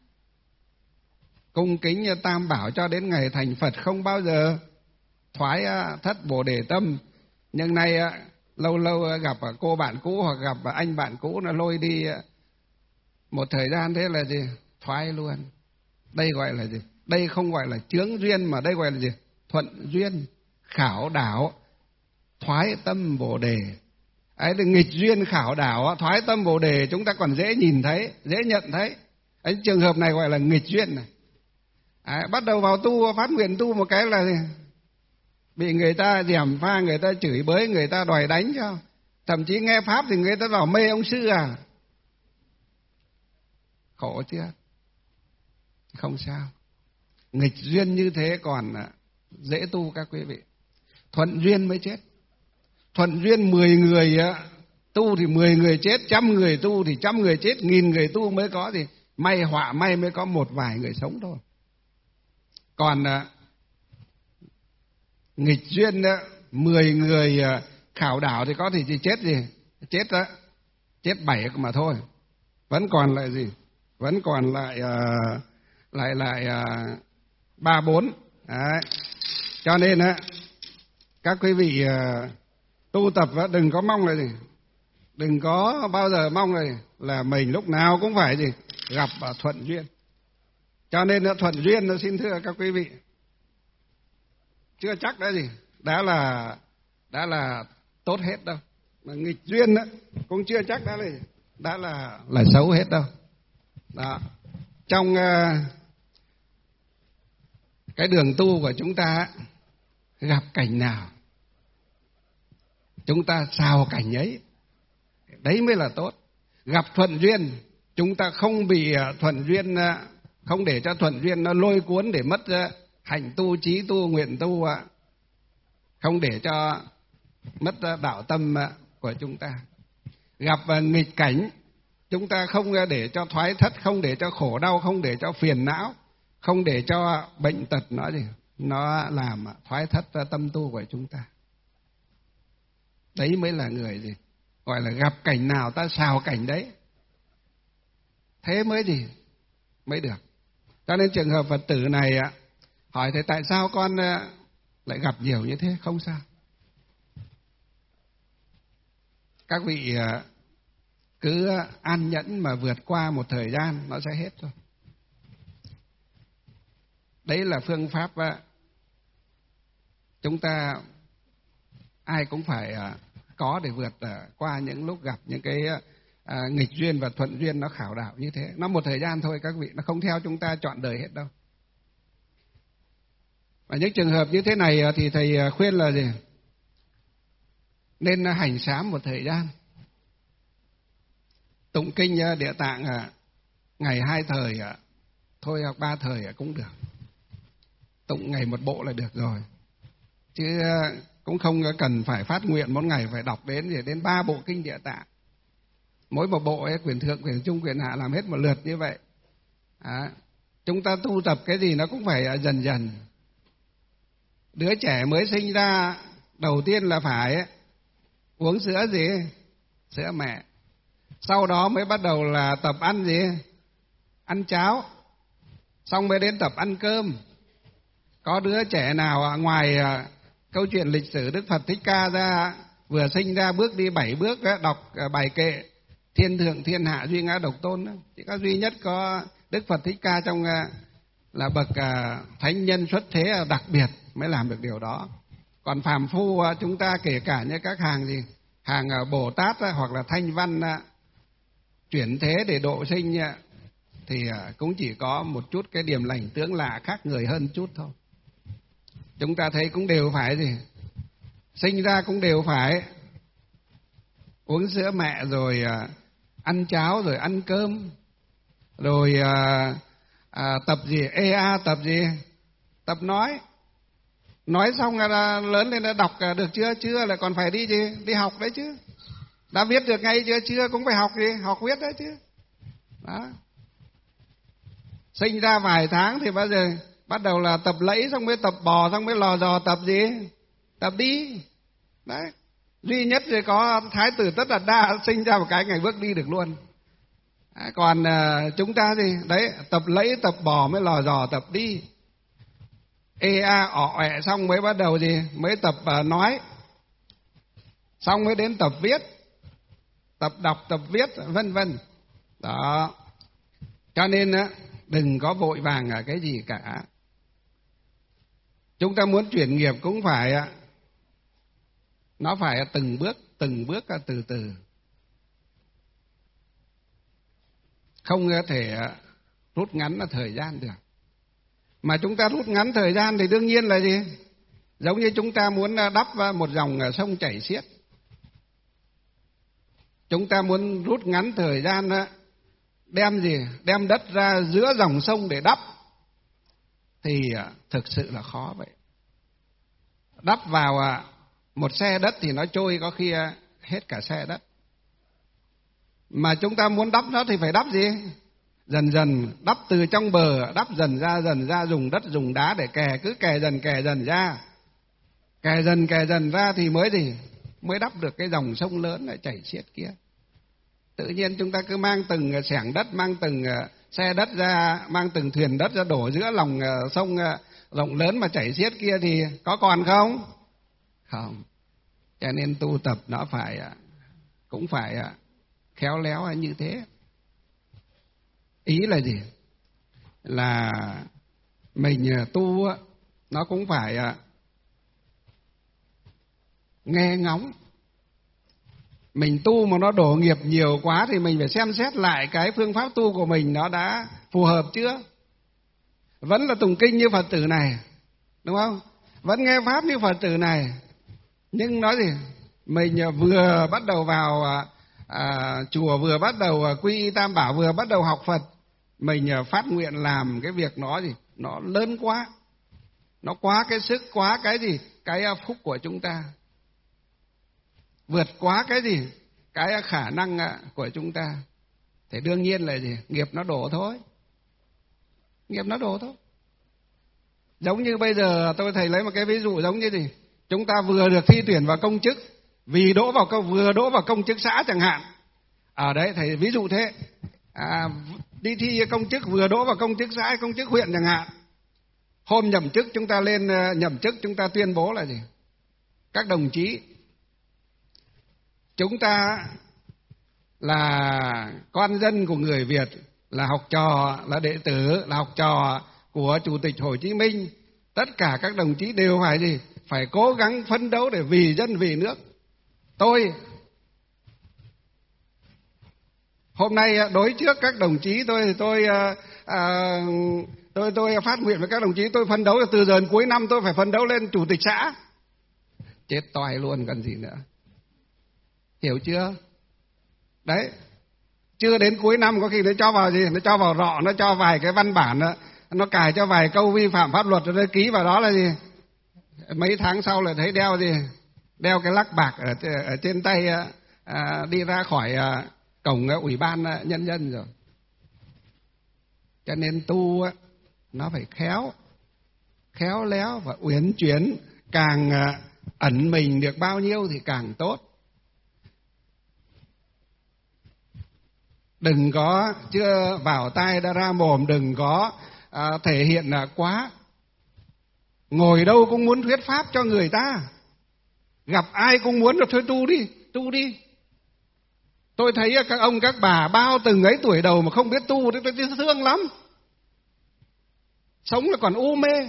cung kính tam bảo cho đến ngày thành Phật, không bao giờ thoái thất Bồ Đề tâm. Nhưng nay lâu lâu gặp cô bạn cũ hoặc gặp anh bạn cũ nó lôi đi một thời gian, thế là gì? Thoái luôn. Đây gọi là gì? Đây không gọi là chướng duyên, mà đây gọi là gì? Thuận duyên, khảo đảo, thoái tâm bồ đề. Ấy, nghịch duyên khảo đảo, thoái tâm bồ đề chúng ta còn dễ nhìn thấy, dễ nhận thấy. Ấy, trường hợp này gọi là nghịch duyên này. Ấy, bắt đầu vào tu, phát nguyện tu một cái là gì? Bị người ta gièm pha, người ta chửi bới, người ta đòi đánh cho. Thậm chí nghe pháp thì người ta bảo mê ông sư à. Khổ chưa? Không sao. Nghịch duyên như thế còn dễ tu các quý vị. Thuận duyên mới chết. Thuận duyên 10 người tu thì 10 người chết, 100 người tu thì 100 người chết, 1000 người tu mới có gì? May họa may mới có một vài người sống thôi. Còn nghịch duyên 10 người khảo đảo thì có thể chỉ chết gì? Chết đó, chết 7 mà thôi. Vẫn còn lại gì? Vẫn còn lại 3 4. Đấy. Cho nên các quý vị tu tập đừng có mong là gì? Đừng có bao giờ mong là mình lúc nào cũng phải gì? Gặp thuận duyên. Cho nên thuận duyên nó xin thưa các quý vị, chưa chắc đã gì? Đã là tốt hết đâu. Mà nghịch duyên cũng chưa chắc đã là xấu hết đâu. Đó. Trong cái đường tu của chúng ta gặp cảnh nào chúng ta xào cảnh ấy, đấy mới là tốt. Gặp thuận duyên chúng ta không bị thuận duyên, không để cho thuận duyên nó lôi cuốn để mất hành tu, trí tu, nguyện tu, không để cho mất đạo tâm của chúng ta. Gặp nghịch cảnh chúng ta không để cho thoái thất, không để cho khổ đau, không để cho phiền não, không để cho bệnh tật nó làm thoái thất tâm tu của chúng ta. Đấy mới là người gì? Gọi là gặp cảnh nào ta xào cảnh đấy. Thế mới gì? Mới được. Cho nên trường hợp Phật tử này hỏi thầy tại sao con lại gặp nhiều như thế? Không sao. Các vị cứ an nhẫn mà vượt qua một thời gian nó sẽ hết thôi. Đấy là phương pháp chúng ta ai cũng phải có để vượt qua những lúc gặp những cái nghịch duyên và thuận duyên nó khảo đảo như thế. Nó một thời gian thôi các vị, nó không theo chúng ta trọn đời hết đâu. Và những trường hợp như thế này thì thầy khuyên là gì? Nên hành sám một thời gian. Tụng kinh Địa Tạng ngày 2 thời thôi, hoặc 3 thời cũng được. Tụng ngày một bộ là được rồi. Chứ cũng không cần phải phát nguyện mỗi ngày phải đọc đến 3 bộ kinh Địa Tạng. Mỗi một bộ quyển thượng, quyển trung, quyển hạ làm hết một lượt như vậy. Chúng ta tu tập cái gì nó cũng phải dần dần. Đứa trẻ mới sinh ra đầu tiên là phải uống sữa gì? Sữa mẹ. Sau đó mới bắt đầu là tập ăn gì? Ăn cháo. Xong mới đến tập ăn cơm. Có đứa trẻ nào ngoài câu chuyện lịch sử Đức Phật Thích Ca ra, vừa sinh ra bước đi 7 bước đọc bài kệ thiên thượng thiên hạ duy ngã độc tôn đó. Chỉ có duy nhất có Đức Phật Thích Ca trong là bậc thánh nhân xuất thế đặc biệt mới làm được điều đó. Còn phàm phu chúng ta kể cả như các hàng gì? Hàng Bồ Tát hoặc là Thanh Văn chuyển thế để độ sinh thì cũng chỉ có một chút cái điểm lành tướng lạ khác người hơn chút thôi. Chúng ta thấy cũng đều phải gì? Sinh ra cũng đều phải uống sữa mẹ, rồi ăn cháo, rồi ăn cơm, rồi tập gì? EA tập gì? Tập nói. Nói xong là lớn lên là đọc được chưa? Chưa là còn phải đi gì? Đi học đấy chứ. Đã viết được ngay chưa? Chưa cũng phải học gì? Học viết đấy chứ. Đó. Sinh ra vài tháng thì bao giờ bắt đầu là tập lẫy, xong mới tập bò, xong mới lò dò tập gì? Tập đi. Đấy. Duy nhất thì có Thái tử Tất Đạt Đa sinh ra một cái ngày bước đi được luôn. Còn chúng ta thì đấy, tập lẫy, tập bò mới lò dò tập đi. EA ọ ẹ xong mới bắt đầu gì? Mới tập nói. xong mới đến tập viết, tập đọc, tập viết, vân vân. Đó. Cho nên đừng có vội vàng ở cái gì cả. Chúng ta muốn chuyển nghiệp cũng phải, nó phải từng bước từ từ. Không có thể rút ngắn thời gian được. Mà chúng ta rút ngắn thời gian thì đương nhiên là gì? Giống như chúng ta muốn đắp một dòng sông chảy xiết. Chúng ta muốn rút ngắn thời gian, đem gì? Đem đất ra giữa dòng sông để đắp. Thì thực sự là khó vậy. Đắp vào một xe đất thì nó trôi có khi hết cả xe đất. Mà chúng ta muốn đắp nó thì phải đắp gì? Dần dần, đắp từ trong bờ, đắp dần ra, dùng đất, dùng đá để kè, cứ kè dần ra. Kè dần ra thì mới gì? Mới đắp được cái dòng sông lớn lại chảy xiết kia. Tự nhiên chúng ta cứ mang từng xẻng đất, mang từng xe đất ra, mang từng thuyền đất ra đổ giữa lòng sông rộng lớn mà chảy xiết kia thì có còn không? Không. Cho nên tu tập nó cũng phải khéo léo như thế. Ý là gì? Là mình tu nó cũng phải nghe ngóng. Mình tu mà nó đổ nghiệp nhiều quá thì mình phải xem xét lại cái phương pháp tu của mình nó đã phù hợp chưa? Vẫn là tụng kinh như Phật tử này, đúng không? Vẫn nghe pháp như Phật tử này. Nhưng nói gì? Mình vừa bắt đầu vào chùa, vừa bắt đầu quy y Tam Bảo, vừa bắt đầu học Phật, mình phát nguyện làm cái việc nó gì? Nó lớn quá. Nó quá cái sức, quá cái gì? Cái phúc của chúng ta. Vượt quá cái gì? Cái khả năng của chúng ta. Thì đương nhiên là gì? Nghiệp nó đổ thôi. Nghiệp nó đổ thôi. Giống như bây giờ tôi thầy lấy một cái ví dụ giống như gì? Chúng ta vừa được thi tuyển vào công chức, vừa đỗ vào công chức xã chẳng hạn. Ở đấy thầy ví dụ thế. Đi thi công chức, vừa đỗ vào công chức xã, công chức huyện chẳng hạn. Hôm nhậm chức chúng ta lên nhậm chức, chúng ta tuyên bố là gì? Các đồng chí, chúng ta là con dân của người Việt, là học trò, là đệ tử, là học trò của Chủ tịch Hồ Chí Minh. Tất cả các đồng chí đều phải gì? Phải cố gắng phấn đấu để vì dân vì nước. Tôi hôm nay đối trước các đồng chí tôi phát nguyện với các đồng chí, tôi phấn đấu là từ giờ đến cuối năm tôi phải phấn đấu lên chủ tịch xã. Chết toài luôn còn gì nữa. Hiểu chưa? Đấy. Chưa đến cuối năm có khi nó cho vào gì? Nó cho vào rọ, nó cho vài cái văn bản, nó cài cho vài câu vi phạm pháp luật rồi nó ký vào đó là gì? Mấy tháng sau là thấy đeo gì? Đeo cái lắc bạc ở trên tay, đi ra khỏi cổng Ủy ban Nhân dân rồi. Cho nên tu nó phải khéo léo và uyển chuyển. Càng ẩn mình được bao nhiêu thì càng tốt. Đừng có chưa vào tai đã ra mồm, đừng có thể hiện quá. Ngồi đâu cũng muốn thuyết pháp cho người ta, gặp ai cũng muốn là thôi tu đi. Tôi thấy các ông các bà bao từng ấy tuổi đầu mà không biết tu thì tôi thương lắm. Sống là còn u mê.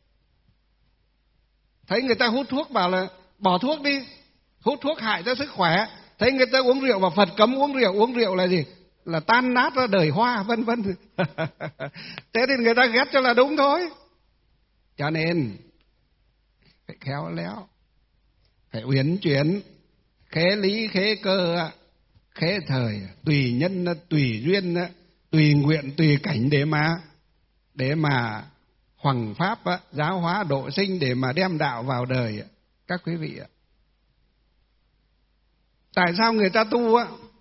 Thấy người ta hút thuốc bảo là bỏ thuốc đi, hút thuốc hại cho sức khỏe. Thấy người ta uống rượu, và Phật cấm uống rượu là gì? Là tan nát ra đời hoa, vân vân. Thế thì người ta ghét cho là đúng thôi. Cho nên phải khéo léo, phải uyển chuyển, khế lý khế cơ, khế thời, tùy nhân tùy duyên, tùy nguyện tùy cảnh để mà hoằng pháp giáo hóa độ sinh, để mà đem đạo vào đời các quý vị ạ. Tại sao người ta tu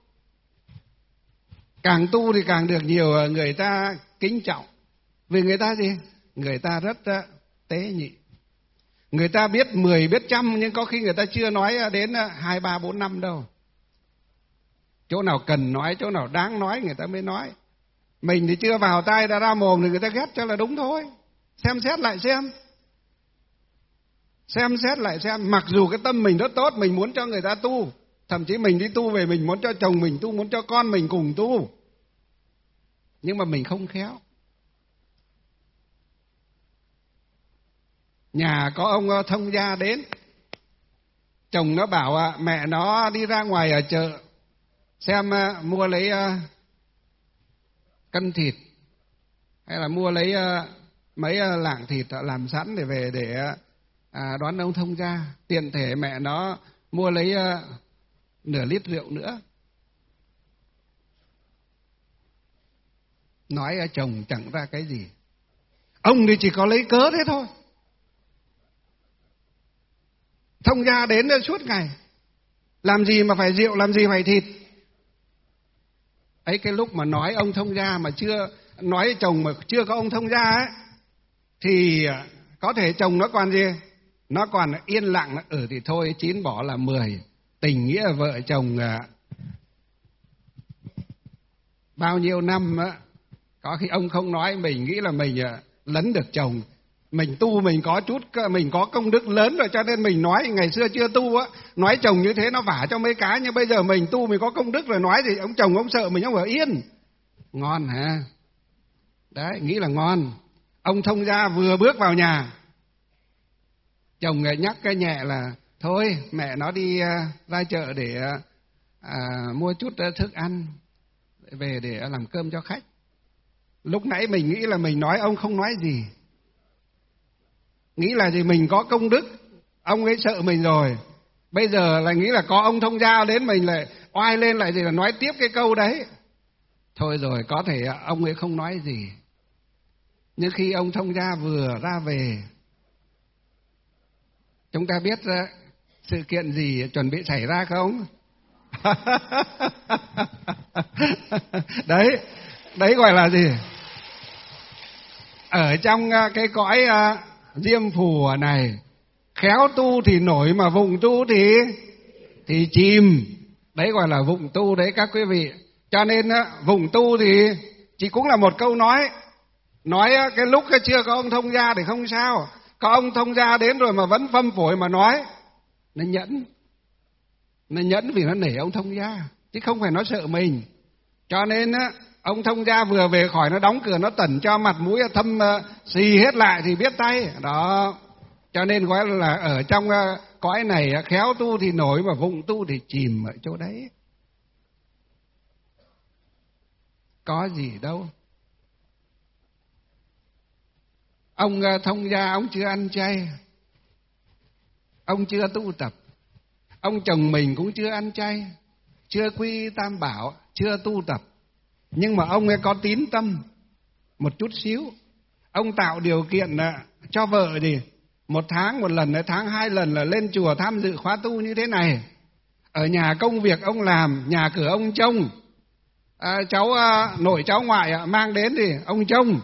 càng tu thì càng được nhiều người ta kính trọng? Vì người ta gì? Người ta rất tế nhị. Người ta biết 10 biết trăm, nhưng có khi người ta chưa nói đến 2, 3, 4 năm đâu. Chỗ nào cần nói, chỗ nào đáng nói người ta mới nói. Mình thì chưa vào tai đã ra mồm thì người ta ghét cho là đúng thôi. Xem xét lại xem. Xem xét lại xem, mặc dù cái tâm mình rất tốt, mình muốn cho người ta tu, thậm chí mình đi tu về mình muốn cho chồng mình tu, muốn cho con mình cùng tu, nhưng mà mình không khéo. Nhà có ông thông gia đến, chồng nó bảo mẹ nó đi ra ngoài ở chợ xem mua lấy cân thịt, hay là mua lấy mấy lạng thịt làm sẵn để về để đón ông thông gia. Tiện thể mẹ nó mua lấy nửa lít rượu nữa. Nói chồng chẳng ra cái gì, ông thì chỉ có lấy cớ thế thôi. Thông gia đến suốt ngày, làm gì mà phải rượu, làm gì phải thịt. Ấy, cái lúc mà nói ông thông gia mà chưa nói chồng mà chưa có ông thông gia ấy, thì có thể chồng nó còn gì, nó còn yên lặng, thì thôi 9 bỏ là 10. Tình nghĩa vợ chồng bao nhiêu năm á, có khi ông không nói mình nghĩ là mình lấn được chồng. Mình tu mình có chút, mình có công đức lớn rồi cho nên mình nói. Ngày xưa chưa tu á, nói chồng như thế nó vả cho mấy cái, nhưng bây giờ mình tu mình có công đức rồi, nói gì ông chồng ông sợ mình, ông ở yên. Ngon hả? Đấy, nghĩ là ngon. Ông thông gia vừa bước vào nhà, chồng nhắc cái nhẹ là thôi mẹ nó đi ra chợ để mua chút thức ăn về để làm cơm cho khách. Lúc nãy mình nghĩ là mình nói, ông không nói gì, nghĩ là gì mình có công đức, ông ấy sợ mình rồi. Bây giờ là nghĩ là có ông thông gia đến, mình lại oai lên lại gì là nói tiếp cái câu đấy. Thôi rồi, có thể ông ấy không nói gì, nhưng khi ông thông gia vừa ra về, chúng ta biết sự kiện gì chuẩn bị xảy ra không? Đấy gọi là gì? Ở trong cái cõi diêm phù này, khéo tu thì nổi mà vụng tu thì chìm. Đấy gọi là vụng tu đấy các quý vị. Cho nên vụng tu thì chỉ cũng là một câu nói cái lúc chưa có ông thông gia thì không sao, có ông thông gia đến rồi mà vẫn phâm phổi mà nói, nó nhẫn vì nó nể ông thông gia, chứ không phải nó sợ mình. Cho nên ông thông gia vừa về khỏi nó đóng cửa, nó tẩn cho mặt mũi thâm xì hết lại thì biết tay đó. Cho nên gọi là ở trong cõi này khéo tu thì nổi mà vụng tu thì chìm ở chỗ đấy. Có gì đâu. Ông thông gia ông chưa ăn chay, ông chưa tu tập. Ông chồng mình cũng chưa ăn chay, chưa quy tam bảo, chưa tu tập. Nhưng mà ông ấy có tín tâm một chút xíu. Ông tạo điều kiện cho vợ gì 1 tháng 1 lần, tháng 2 lần là lên chùa tham dự khóa tu như thế này. Ở nhà công việc ông làm, nhà cửa ông trông, cháu nội cháu ngoại mang đến thì ông trông.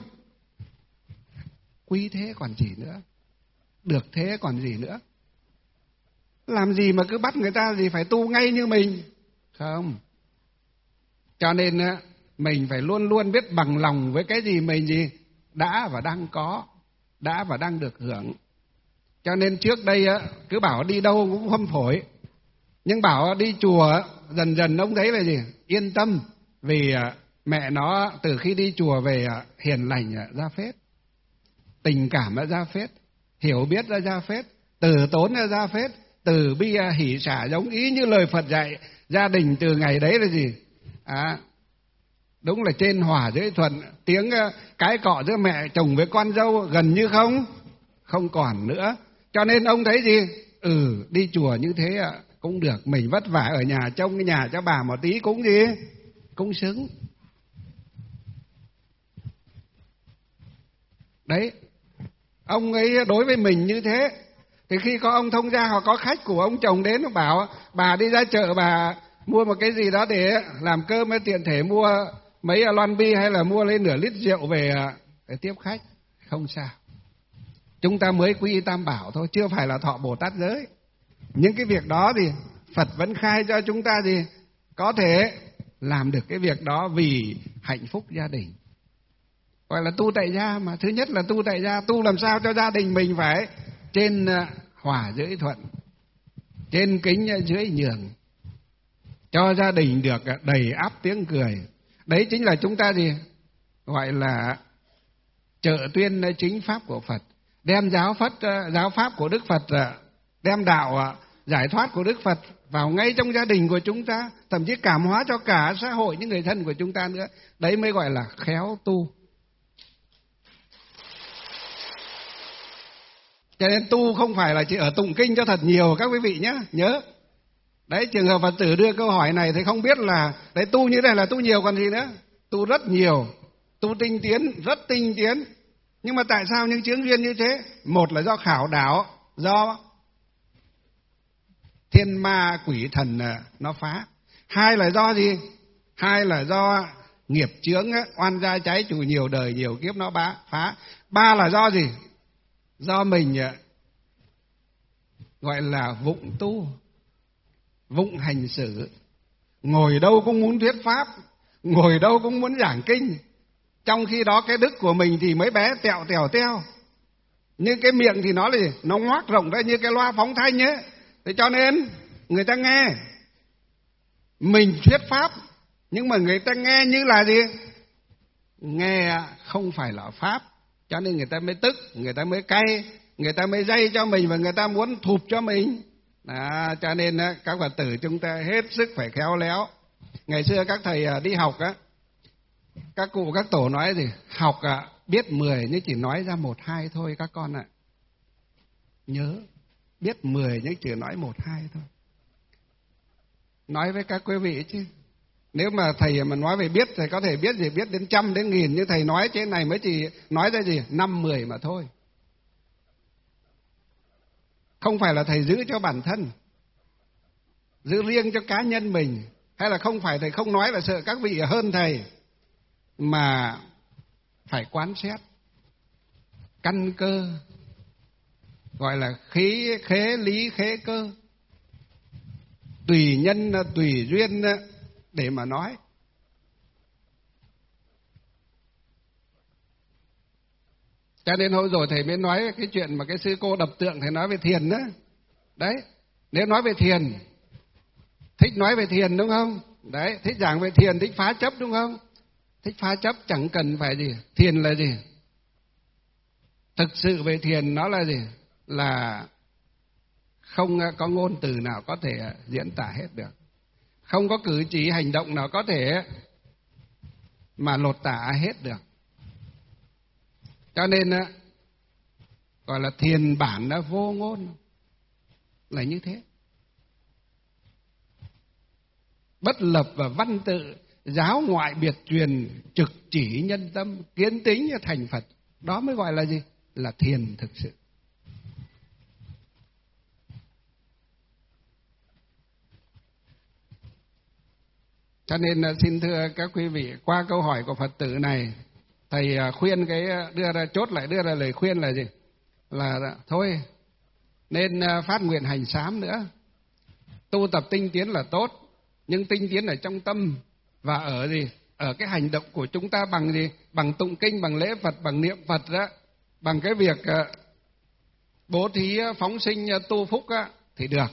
Quý thế còn gì nữa, được thế còn gì nữa. Làm gì mà cứ bắt người ta gì phải tu ngay như mình, không. Cho nên mình phải luôn luôn biết bằng lòng với cái gì mình gì đã và đang có, đã và đang được hưởng. Cho nên trước đây cứ bảo đi đâu cũng phâm phổi, nhưng bảo đi chùa dần dần ông thấy là gì yên tâm, vì mẹ nó từ khi đi chùa về hiền lành ra phết, tình cảm ra phết, hiểu biết ra phết, từ tốn ra phết, từ bi hỷ xả giống ý như lời Phật dạy. Gia đình từ ngày đấy là gì đúng là trên hòa dưới thuận, tiếng cái cọ giữa mẹ chồng với con dâu gần như không còn nữa. Cho nên ông thấy gì đi chùa như thế cũng được, mình vất vả ở nhà trông cái nhà cho bà một tí cũng gì cũng xứng. Đấy, ông ấy đối với mình như thế. Thì khi có ông thông gia hoặc có khách của ông chồng đến, bảo bà đi ra chợ bà mua một cái gì đó để làm cơm, tiện thể mua mấy loan bi hay là mua lấy nửa lít rượu về để tiếp khách, không sao. Chúng ta mới quy y tam bảo thôi, chưa phải là thọ Bồ Tát giới. Những cái việc đó thì Phật vẫn khai cho chúng ta gì có thể làm được cái việc đó vì hạnh phúc gia đình. Gọi là tu tại gia mà. Thứ nhất là tu tại gia, tu làm sao cho gia đình mình phải trên hòa dưới thuận, trên kính dưới nhường, cho gia đình được đầy áp tiếng cười. Đấy chính là chúng ta gì? Gọi là trợ tuyên chính pháp của Phật, đem giáo pháp của Đức Phật, đem đạo giải thoát của Đức Phật vào ngay trong gia đình của chúng ta, thậm chí cảm hóa cho cả xã hội, những người thân của chúng ta nữa. Đấy mới gọi là khéo tu. Cho nên tu không phải là chỉ ở tụng kinh cho thật nhiều các quý vị nhé, nhớ. Đấy, trường hợp Phật tử đưa câu hỏi này thì không biết là đấy, tu như thế này là tu nhiều còn gì nữa. Tu rất nhiều, tu tinh tiến, rất tinh tiến. Nhưng mà tại sao những chướng duyên như thế? Một là do khảo đảo, do thiên ma quỷ thần nó phá. Hai là do gì? Hai là do nghiệp chướng, oan gia trái chủ nhiều đời nhiều kiếp nó phá. Ba là do gì? Do mình gọi là vụng tu, vụng hành xử, ngồi đâu cũng muốn thuyết pháp, ngồi đâu cũng muốn giảng kinh, trong khi đó cái đức của mình thì mới bé tẹo tèo teo, nhưng cái miệng thì nó là gì? Nó ngoác rộng ra như cái loa phóng thanh ấy. Thế cho nên người ta nghe mình thuyết pháp, nhưng mà người ta nghe như là gì? Nghe không phải là pháp, cho nên người ta mới tức, người ta mới cay, người ta mới dây cho mình và người ta muốn thụp cho mình. Cho nên các Phật tử chúng ta hết sức phải khéo léo. Ngày xưa các thầy đi học á, các cụ các tổ nói gì? Học biết 10 nhưng chỉ nói ra 1, 2 thôi các con ạ. Nhớ, biết 10 nhưng chỉ nói 1, 2 thôi. Nói với các quý vị chứ. Nếu mà thầy mà nói về biết, thầy có thể biết gì, biết đến 100 đến 1000, nhưng thầy nói trên này mới chỉ nói ra gì? 5, 10 mà thôi. Không phải là thầy giữ cho bản thân, giữ riêng cho cá nhân mình, hay là không phải thầy không nói là sợ các vị hơn thầy, mà phải quán xét, căn cơ, gọi là khế lý khế cơ, tùy nhân tùy duyên để mà nói. Cho nên hôm rồi thầy mới nói cái chuyện mà cái sư cô đập tượng, thầy nói về thiền đó. Đấy, nếu nói về thiền, thích nói về thiền đúng không? Đấy, thích giảng về thiền, thích phá chấp đúng không? Thích phá chấp chẳng cần phải gì. Thiền là gì? Thực sự về thiền nó là gì? Là không có ngôn từ nào có thể diễn tả hết được. Không có cử chỉ hành động nào có thể mà lột tả hết được. Cho nên gọi là thiền bản là vô ngôn, là như thế. Bất lập và văn tự, giáo ngoại biệt truyền, trực chỉ nhân tâm, kiến tính thành Phật. Đó mới gọi là gì? Là thiền thực sự. Cho nên xin thưa các quý vị, qua câu hỏi của Phật tử này, thầy khuyên đưa ra lời khuyên là gì? Là thôi, nên phát nguyện hành sám nữa. Tu tập tinh tiến là tốt, nhưng tinh tiến ở trong tâm và ở gì? Ở cái hành động của chúng ta bằng gì? Bằng tụng kinh, bằng lễ Phật, bằng niệm Phật đó, bằng cái việc bố thí phóng sinh tu phúc đó, thì được.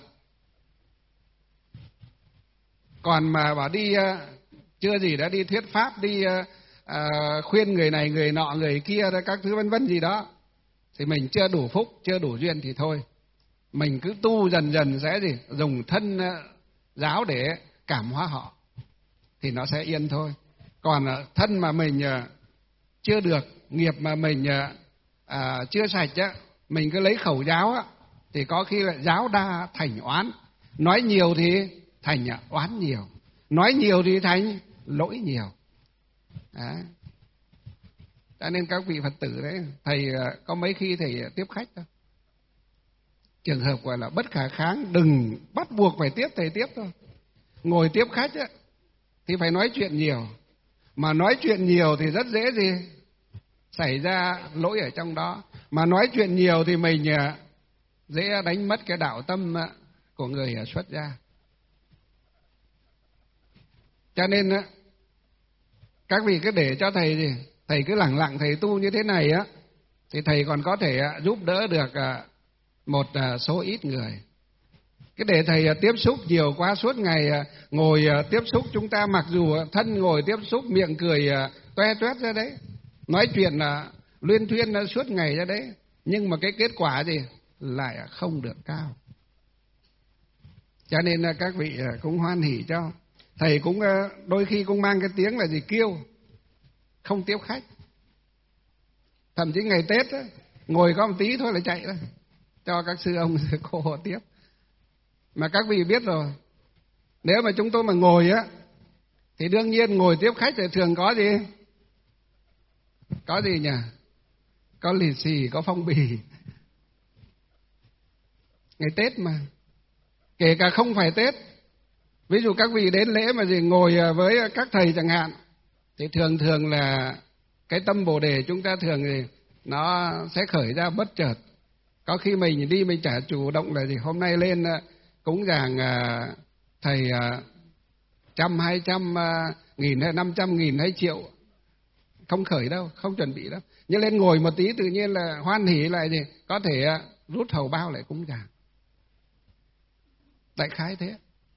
Còn mà bảo đi chưa gì đã đi thuyết pháp, đi khuyên người này người nọ người kia các thứ vân vân gì đó, thì mình chưa đủ phúc, chưa đủ duyên thì thôi. Mình cứ tu dần dần sẽ gì? Dùng thân giáo để cảm hóa họ thì nó sẽ yên thôi. Còn thân mà mình chưa được, nghiệp mà mình chưa sạch á, mình cứ lấy khẩu giáo á, thì có khi là giáo đa thành oán. Nói nhiều thì thành oán nhiều, nói nhiều thì thành lỗi nhiều. Đấy. Cho nên các vị Phật tử đấy, thầy có mấy khi thầy tiếp khách thôi. Trường hợp gọi là bất khả kháng, đừng bắt buộc phải tiếp, thầy tiếp thôi. Ngồi tiếp khách á, thì phải nói chuyện nhiều. Mà nói chuyện nhiều thì rất dễ gì? Xảy ra lỗi ở trong đó. Mà nói chuyện nhiều thì mình dễ đánh mất cái đạo tâm của người xuất gia. Cho nên các vị cứ để cho thầy gì? Thầy cứ lẳng lặng thầy tu như thế này á, thì thầy còn có thể giúp đỡ được một số ít người. Cái để thầy tiếp xúc nhiều quá, suốt ngày ngồi tiếp xúc, chúng ta mặc dù thân ngồi tiếp xúc, miệng cười toe toét ra đấy, nói chuyện luyên thuyên suốt ngày ra đấy, nhưng mà cái kết quả gì lại không được cao. Cho nên các vị cũng hoan hỉ cho. Thầy cũng đôi khi cũng mang cái tiếng là gì, kiêu, không tiếp khách. Thậm chí ngày Tết á, ngồi có một tí thôi là chạy ra cho các sư ông sư cô họ tiếp. Mà các vị biết rồi, nếu mà chúng tôi mà ngồi á thì đương nhiên ngồi tiếp khách thì thường có gì? Có gì nhỉ? Có lì xì, có phong bì. Ngày Tết mà, kể cả không phải Tết, ví dụ các vị đến lễ mà gì ngồi với các thầy chẳng hạn, thì thường là cái tâm Bồ đề chúng ta thường thì nó sẽ khởi ra bất chợt. Có khi mình đi mình chả chủ động là gì, hôm nay lên cúng dường thầy 100, 200 nghìn hay 500 nghìn hay triệu, không khởi đâu, không chuẩn bị đâu. Nhưng lên ngồi một tí tự nhiên là hoan hỉ lại gì, có thể rút hầu bao lại cúng dường. Đại khái thế.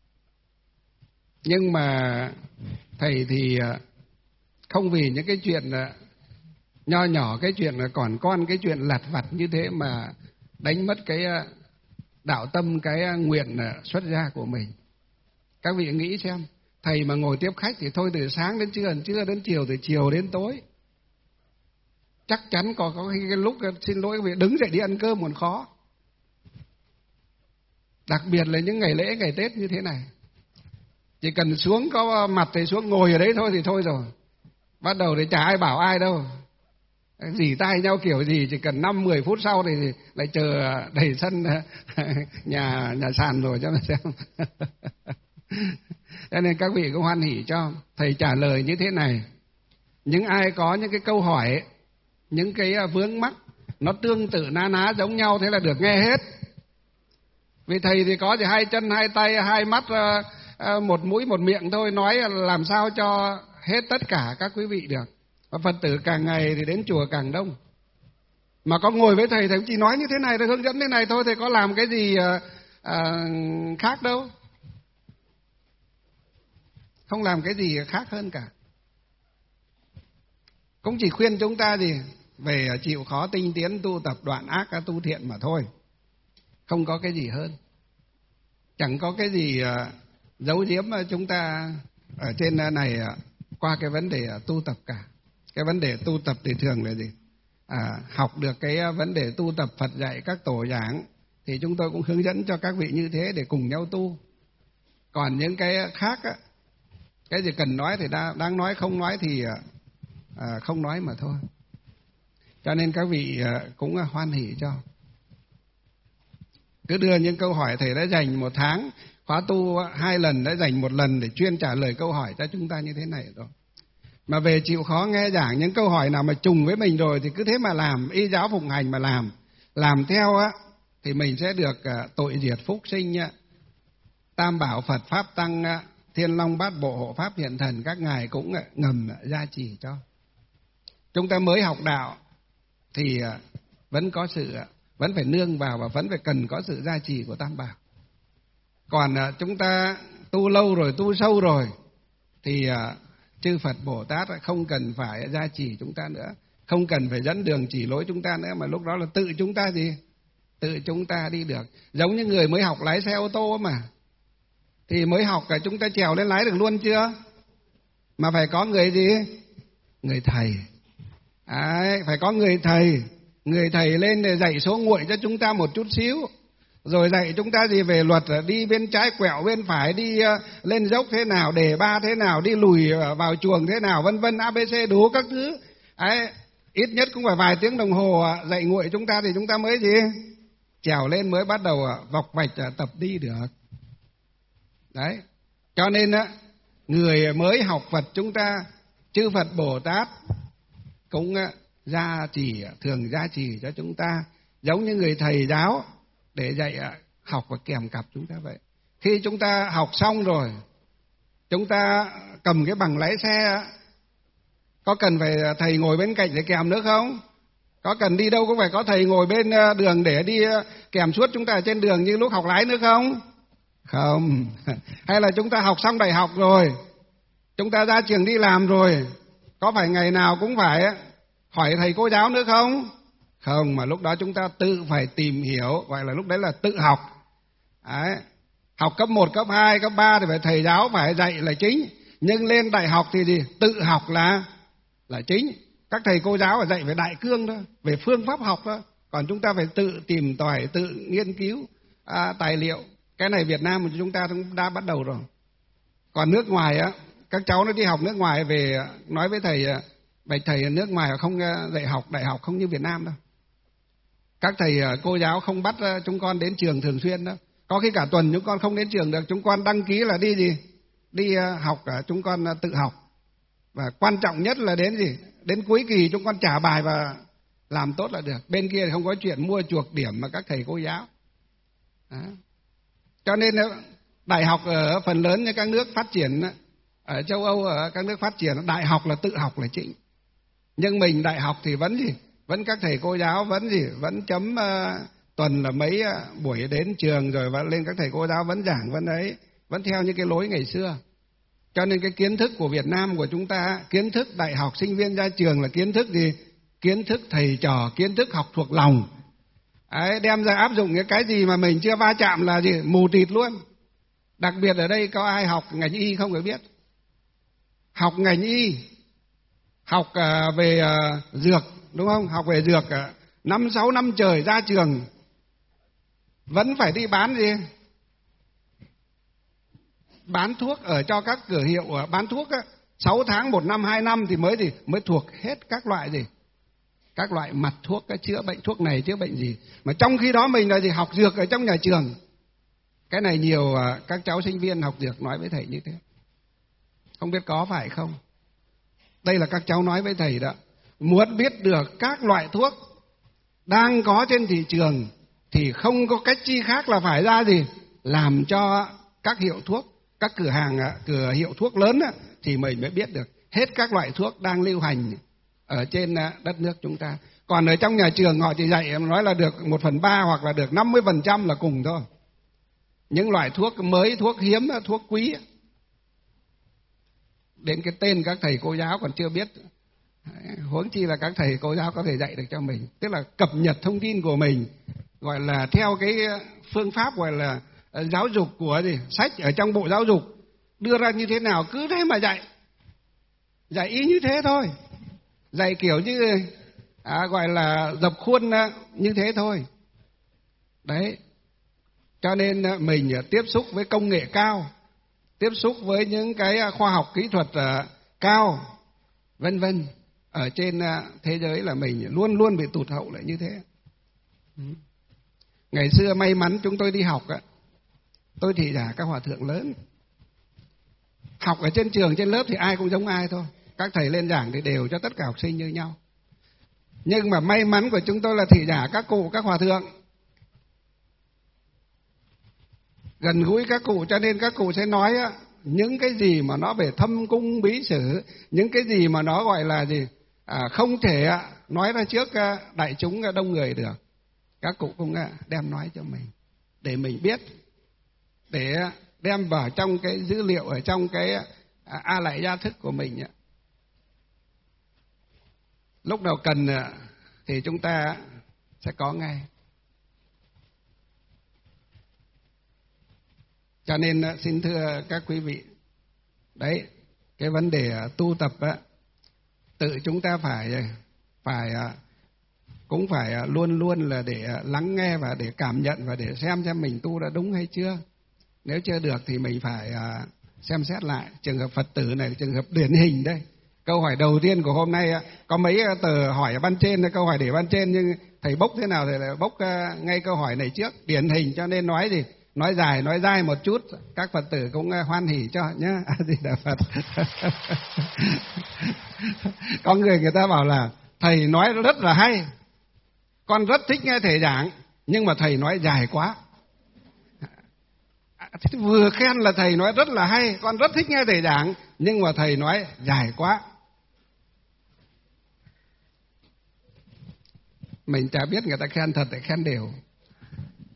Nhưng mà thầy thì không vì những cái chuyện nho nhỏ, cái chuyện còn con, cái chuyện lặt vặt như thế mà đánh mất cái đạo tâm, cái nguyện xuất gia của mình. Các vị nghĩ xem, thầy mà ngồi tiếp khách thì thôi từ sáng đến trưa đến chiều, từ chiều đến tối. Chắc chắn có cái lúc xin lỗi các vị đứng dậy đi ăn cơm còn khó. Đặc biệt là những ngày lễ, ngày Tết như thế này. Chỉ cần xuống có mặt thì xuống ngồi ở đấy thôi thì thôi rồi. Bắt đầu thì chả ai bảo ai đâu. Dỉ tai nhau kiểu gì, chỉ cần 5-10 phút sau thì lại chờ đầy sân nhà sàn rồi cho mà xem. Cho nên các vị cũng hoan hỉ cho. Thầy trả lời như thế này. Những ai có những cái câu hỏi, những cái vướng mắc nó tương tự na ná giống nhau, thế là được nghe hết. Vì thầy thì có chỉ 2 chân 2 tay 2 mắt, 1 mũi 1 miệng thôi, nói làm sao cho hết tất cả các quý vị được. Và Phật tử càng ngày thì đến chùa càng đông. Mà có ngồi với thầy cũng chỉ nói như thế này, thầy hướng dẫn thế này thôi, thầy có làm cái gì khác đâu. Không làm cái gì khác hơn cả. Cũng chỉ khuyên chúng ta gì về chịu khó tinh tiến, tu tập, đoạn ác tu thiện mà thôi. Không có cái gì hơn. Chẳng có cái gì giấu giếm chúng ta ở trên này qua cái vấn đề tu tập cả. Cái vấn đề tu tập thì thường là gì? Học được cái vấn đề tu tập Phật dạy các tổ giảng thì chúng tôi cũng hướng dẫn cho các vị như thế để cùng nhau tu. Còn những cái khác á, cái gì cần nói thì đang nói, không nói thì không nói mà thôi. Cho nên các vị cũng hoan hỉ cho. Cứ đưa những câu hỏi, thầy đã dành 1 tháng khóa tu 2 lần, đã dành 1 lần để chuyên trả lời câu hỏi cho chúng ta như thế này rồi. Mà về chịu khó nghe giảng những câu hỏi nào mà trùng với mình rồi thì cứ thế mà làm, y giáo phụng hành mà làm theo á thì mình sẽ được tội diệt phúc sinh, Tam bảo Phật Pháp Tăng, Thiên Long Bát Bộ Hộ Pháp Hiện Thần các ngài cũng ngầm gia trì cho. Chúng ta mới học đạo thì vẫn phải nương vào và vẫn phải cần có sự gia trì của Tam Bảo. Còn chúng ta tu lâu rồi, tu sâu rồi thì chư Phật Bồ Tát không cần phải gia trì chúng ta nữa, không cần phải dẫn đường chỉ lối chúng ta nữa, mà lúc đó là tự chúng ta gì? Tự chúng ta đi được. Giống như người mới học lái xe ô tô mà. Thì mới học cả chúng ta trèo lên lái được luôn chưa? Mà phải có người gì? Người thầy. Phải có người thầy. Người thầy lên để dạy số nguội cho chúng ta một chút xíu. Rồi dạy chúng ta gì về luật, đi bên trái quẹo bên phải, đi lên dốc thế nào, đề ba thế nào, đi lùi vào chuồng thế nào, vân vân, ABC đủ các thứ. Ít nhất cũng phải vài tiếng đồng hồ dạy nguội chúng ta thì chúng ta mới gì? Trèo lên mới bắt đầu vọc vạch tập đi được. Đấy. Cho nên người mới học Phật chúng ta, chư Phật Bồ Tát cũng thường gia trì cho chúng ta, giống như người thầy giáo để dạy học và kèm cặp chúng ta vậy. Khi chúng ta học xong rồi, chúng ta cầm cái bằng lái xe, có cần phải thầy ngồi bên cạnh để kèm nữa không? Có cần đi đâu cũng phải có thầy ngồi bên đường để đi kèm suốt chúng ta ở trên đường như lúc học lái nữa không? Không. Hay là chúng ta học xong đại học rồi, chúng ta ra trường đi làm rồi, có phải ngày nào cũng phải hỏi thầy cô giáo nữa không? Không, mà lúc đó chúng ta tự phải tìm hiểu, gọi là lúc đấy là tự học. Đấy. Học cấp 1, cấp 2, cấp 3 thì phải thầy giáo phải dạy là chính. Nhưng lên đại học thì gì? Tự học là chính. Các thầy cô giáo phải dạy về đại cương đó, về phương pháp học đó. Còn chúng ta phải tự tìm tòi, tự nghiên cứu tài liệu. Cái này Việt Nam của chúng ta cũng đã bắt đầu rồi. Còn nước ngoài á, các cháu nó đi học nước ngoài về nói với thầy, bạch thầy nước ngoài không dạy học đại học không như Việt Nam đâu. Các thầy cô giáo không bắt chúng con đến trường thường xuyên đó. Có khi cả tuần chúng con không đến trường được, chúng con đăng ký là đi gì? Đi học, chúng con tự học. Và quan trọng nhất là đến gì? Đến cuối kỳ chúng con trả bài và làm tốt là được. Bên kia không có chuyện mua chuộc điểm mà các thầy cô giáo. Đó. Cho nên đại học ở phần lớn như các nước phát triển, ở châu Âu, ở các nước phát triển, đại học là tự học là chính. Nhưng mình đại học thì vẫn gì? Vẫn các thầy cô giáo vẫn gì? Vẫn chấm tuần là mấy buổi đến trường rồi và lên các thầy cô giáo vẫn giảng, vẫn ấy, vẫn theo những cái lối ngày xưa. Cho nên cái kiến thức của Việt Nam của chúng ta, kiến thức đại học sinh viên ra trường là kiến thức gì? Kiến thức thầy trò, kiến thức học thuộc lòng. Đấy, đem ra áp dụng cái gì mà mình chưa va chạm là gì? Mù tịt luôn. Đặc biệt ở đây có ai học ngành y không phải biết. Học ngành y, học về dược, đúng không? Học về dược 5-6 năm trời ra trường vẫn phải đi bán gì? Bán thuốc ở cho các cửa hiệu bán thuốc 6 tháng, 1 năm, 2 năm thì mới thuộc hết các loại gì? Các loại mặt thuốc, chữa bệnh, thuốc này chữa bệnh gì. Mà trong khi đó mình là gì? Học dược ở trong nhà trường. Cái này nhiều các cháu sinh viên học dược nói với thầy như thế. Không biết có phải không? Đây là các cháu nói với thầy đó. Muốn biết được các loại thuốc đang có trên thị trường thì không có cách chi khác là phải ra gì? Làm cho các hiệu thuốc, các cửa hiệu thuốc lớn thì mình mới biết được hết các loại thuốc đang lưu hành ở trên đất nước chúng ta. Còn ở trong nhà trường họ chỉ dạy nói là được 1/3 hoặc là được 50% là cùng thôi. Những loại thuốc mới, thuốc hiếm, thuốc quý, đến cái tên các thầy cô giáo còn chưa biết. Huống chi là các thầy cô giáo có thể dạy được cho mình. Tức là cập nhật thông tin của mình, gọi là theo cái phương pháp gọi là giáo dục của gì? Sách ở trong bộ giáo dục đưa ra như thế nào cứ thế mà dạy. Dạy y như thế thôi. Dạy kiểu như gọi là dập khuôn như thế thôi. Đấy. Cho nên mình tiếp xúc với công nghệ cao, tiếp xúc với những cái khoa học kỹ thuật cao, vân vân. Ở trên thế giới là mình luôn luôn bị tụt hậu lại như thế. Ngày xưa may mắn chúng tôi đi học, tôi thị giả các hòa thượng lớn. Học ở trên trường, trên lớp thì ai cũng giống ai thôi. Các thầy lên giảng thì đều cho tất cả học sinh như nhau. Nhưng mà may mắn của chúng tôi là thị giả các cụ, các hòa thượng. Gần gũi các cụ cho nên các cụ sẽ nói những cái gì mà nó về thâm cung bí sử, những cái gì mà nó gọi là gì không thể nói ra trước đại chúng đông người được. Các cụ cũng đem nói cho mình để mình biết, để đem vào trong cái dữ liệu ở trong cái a lại gia thức của mình. Lúc nào cần thì chúng ta sẽ có ngay. Cho nên xin thưa các quý vị, đấy, cái vấn đề tu tập tự chúng ta cũng phải luôn luôn là để lắng nghe và để cảm nhận và để xem mình tu đã đúng hay chưa. Nếu chưa được thì mình phải xem xét lại. Trường hợp Phật tử này là trường hợp điển hình đây. Câu hỏi đầu tiên của hôm nay có mấy tờ hỏi ở ban trên, câu hỏi để ban trên, nhưng thầy bốc thế nào thì lại bốc ngay câu hỏi này trước. Điển hình cho nên nói gì? Nói dài, nói dai một chút, các Phật tử cũng hoan hỉ cho nhé. A Di Đà Phật. Có người ta bảo là thầy nói rất là hay, con rất thích nghe thầy giảng, nhưng mà thầy nói dài quá. Vừa khen là thầy nói rất là hay, con rất thích nghe thầy giảng, nhưng mà thầy nói dài quá. Mình chả biết người ta khen thật hay khen đều.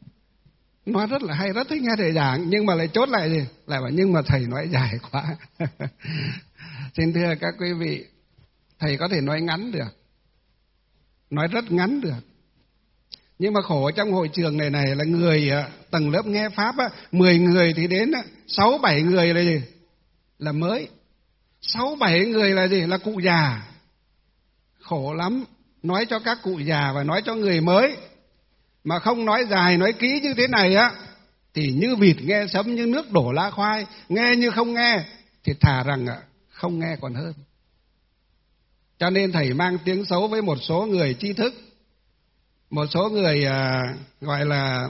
nói rất là hay, rất thích nghe thầy giảng, nhưng mà lại chốt lại gì? Lại bảo nhưng mà thầy nói dài quá. Xin thưa các quý vị, thầy có thể nói ngắn được, nói rất ngắn được. Nhưng mà khổ trong hội trường này là người tầng lớp nghe Pháp 10 người thì đến 6-7 người là gì? Là mới. 6-7 người là gì? Là cụ già. Khổ lắm. Nói cho các cụ già và nói cho người mới. Mà không nói dài, nói kỹ như thế này thì như vịt nghe sấm, như nước đổ lá khoai. Nghe như không nghe, thì thà rằng không nghe còn hơn. Cho nên thầy mang tiếng xấu với một số người tri thức, một số người gọi là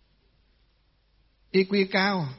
IQ cao.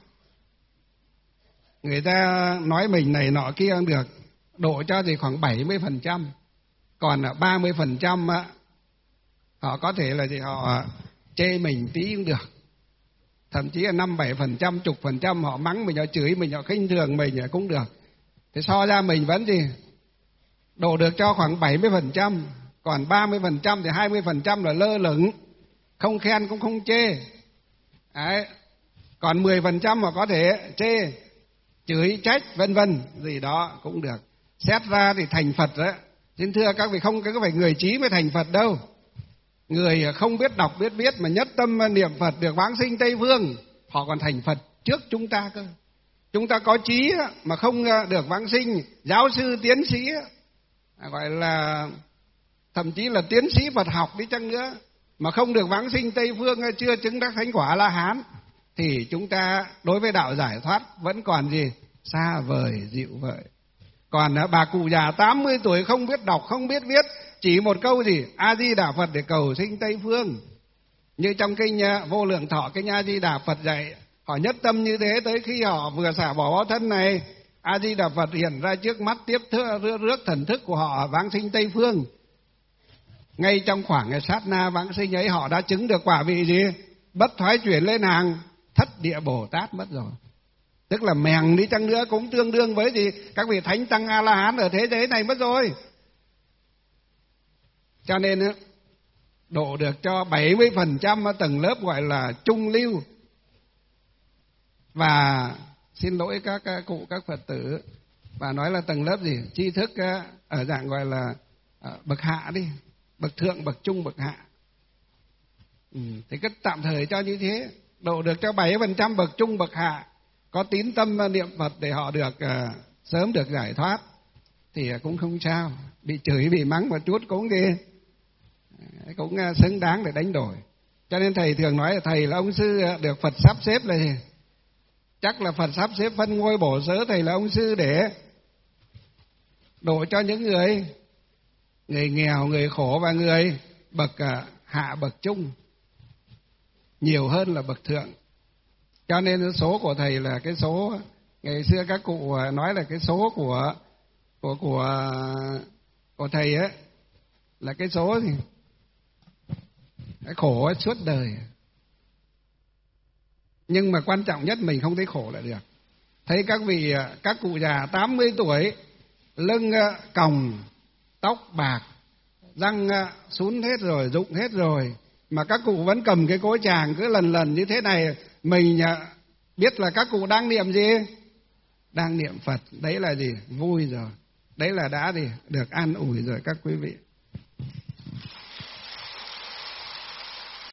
Người ta nói mình này nọ kia không được, độ cho thì khoảng 70%. Còn 30% họ có thể là gì, họ chê mình tí cũng được. Thậm chí là 5-7%, 10% họ mắng mình, họ chửi mình, họ khinh thường mình cũng được. Thế so ra mình vẫn gì, độ được cho khoảng 70%. Còn 30% thì 20% là lơ lửng, không khen cũng không chê. Đấy. Còn 10% mà có thể chê, chửi, trách, vân vân gì đó cũng được. Xét ra thì thành Phật đó, xin thưa các vị, không có phải người trí mới thành Phật đâu. Người không biết đọc biết viết mà nhất tâm niệm Phật được vãng sinh Tây Phương, họ còn thành Phật trước chúng ta cơ. Chúng ta có trí mà không được vãng sinh, giáo sư tiến sĩ gọi là thậm chí là tiến sĩ Phật học đi chăng nữa mà không được vãng sinh Tây Phương, chưa chứng đắc thánh quả La Hán, thì chúng ta đối với đạo giải thoát vẫn còn gì, xa vời dịu vợi. Còn bà cụ già 80 tuổi không biết đọc không biết viết, chỉ một câu gì A Di Đà Phật để cầu sinh Tây Phương. Như trong kinh Vô Lượng Thọ, kinh A Di Đà Phật dạy, họ nhất tâm như thế, tới khi họ vừa xả bỏ báo thân này, A Di Đà Phật hiện ra trước mắt, tiếp rước thần thức của họ vãng sinh Tây Phương. Ngay trong khoảng sát na vãng sinh ấy, họ đã chứng được quả vị gì? Bất thoái chuyển lên hàng thất địa Bồ Tát mất rồi. Tức là mèng đi chăng nữa cũng tương đương với gì? Các vị thánh tăng A La Hán ở thế giới này mất rồi. Cho nên độ được cho 70% tầng lớp gọi là trung lưu. Và xin lỗi các cụ các Phật tử, và nói là tầng lớp gì? Tri thức ở dạng gọi là bậc hạ đi, bậc thượng, bậc trung, bậc hạ. Thì cứ tạm thời cho như thế, độ được cho 70% bậc trung, bậc hạ, có tín tâm niệm Phật để họ được sớm được giải thoát, thì cũng không sao. Bị chửi, bị mắng một chút cũng đi, cũng xứng đáng để đánh đổi. Cho nên thầy thường nói là thầy là ông sư được Phật sắp xếp là gì? Chắc là Phật sắp xếp phân ngôi bổ sớ thầy là ông sư để độ cho những người nghèo, người khổ và người bậc hạ, bậc trung nhiều hơn là bậc thượng. Cho nên số của thầy là cái số ngày xưa các cụ nói là cái số của thầy ấy là cái số gì? Cái khổ ấy, suốt đời. Nhưng mà quan trọng nhất mình không thấy khổ là được. Thấy các vị, các cụ già 80 tuổi, lưng còng, tóc bạc, răng sún hết rồi, rụng hết rồi, mà các cụ vẫn cầm cái cối tràng cứ lần như thế này, mình biết là các cụ đang niệm gì? Đang niệm Phật. Đấy là gì? Vui rồi. Đấy là đã gì? Được an ủi rồi các quý vị.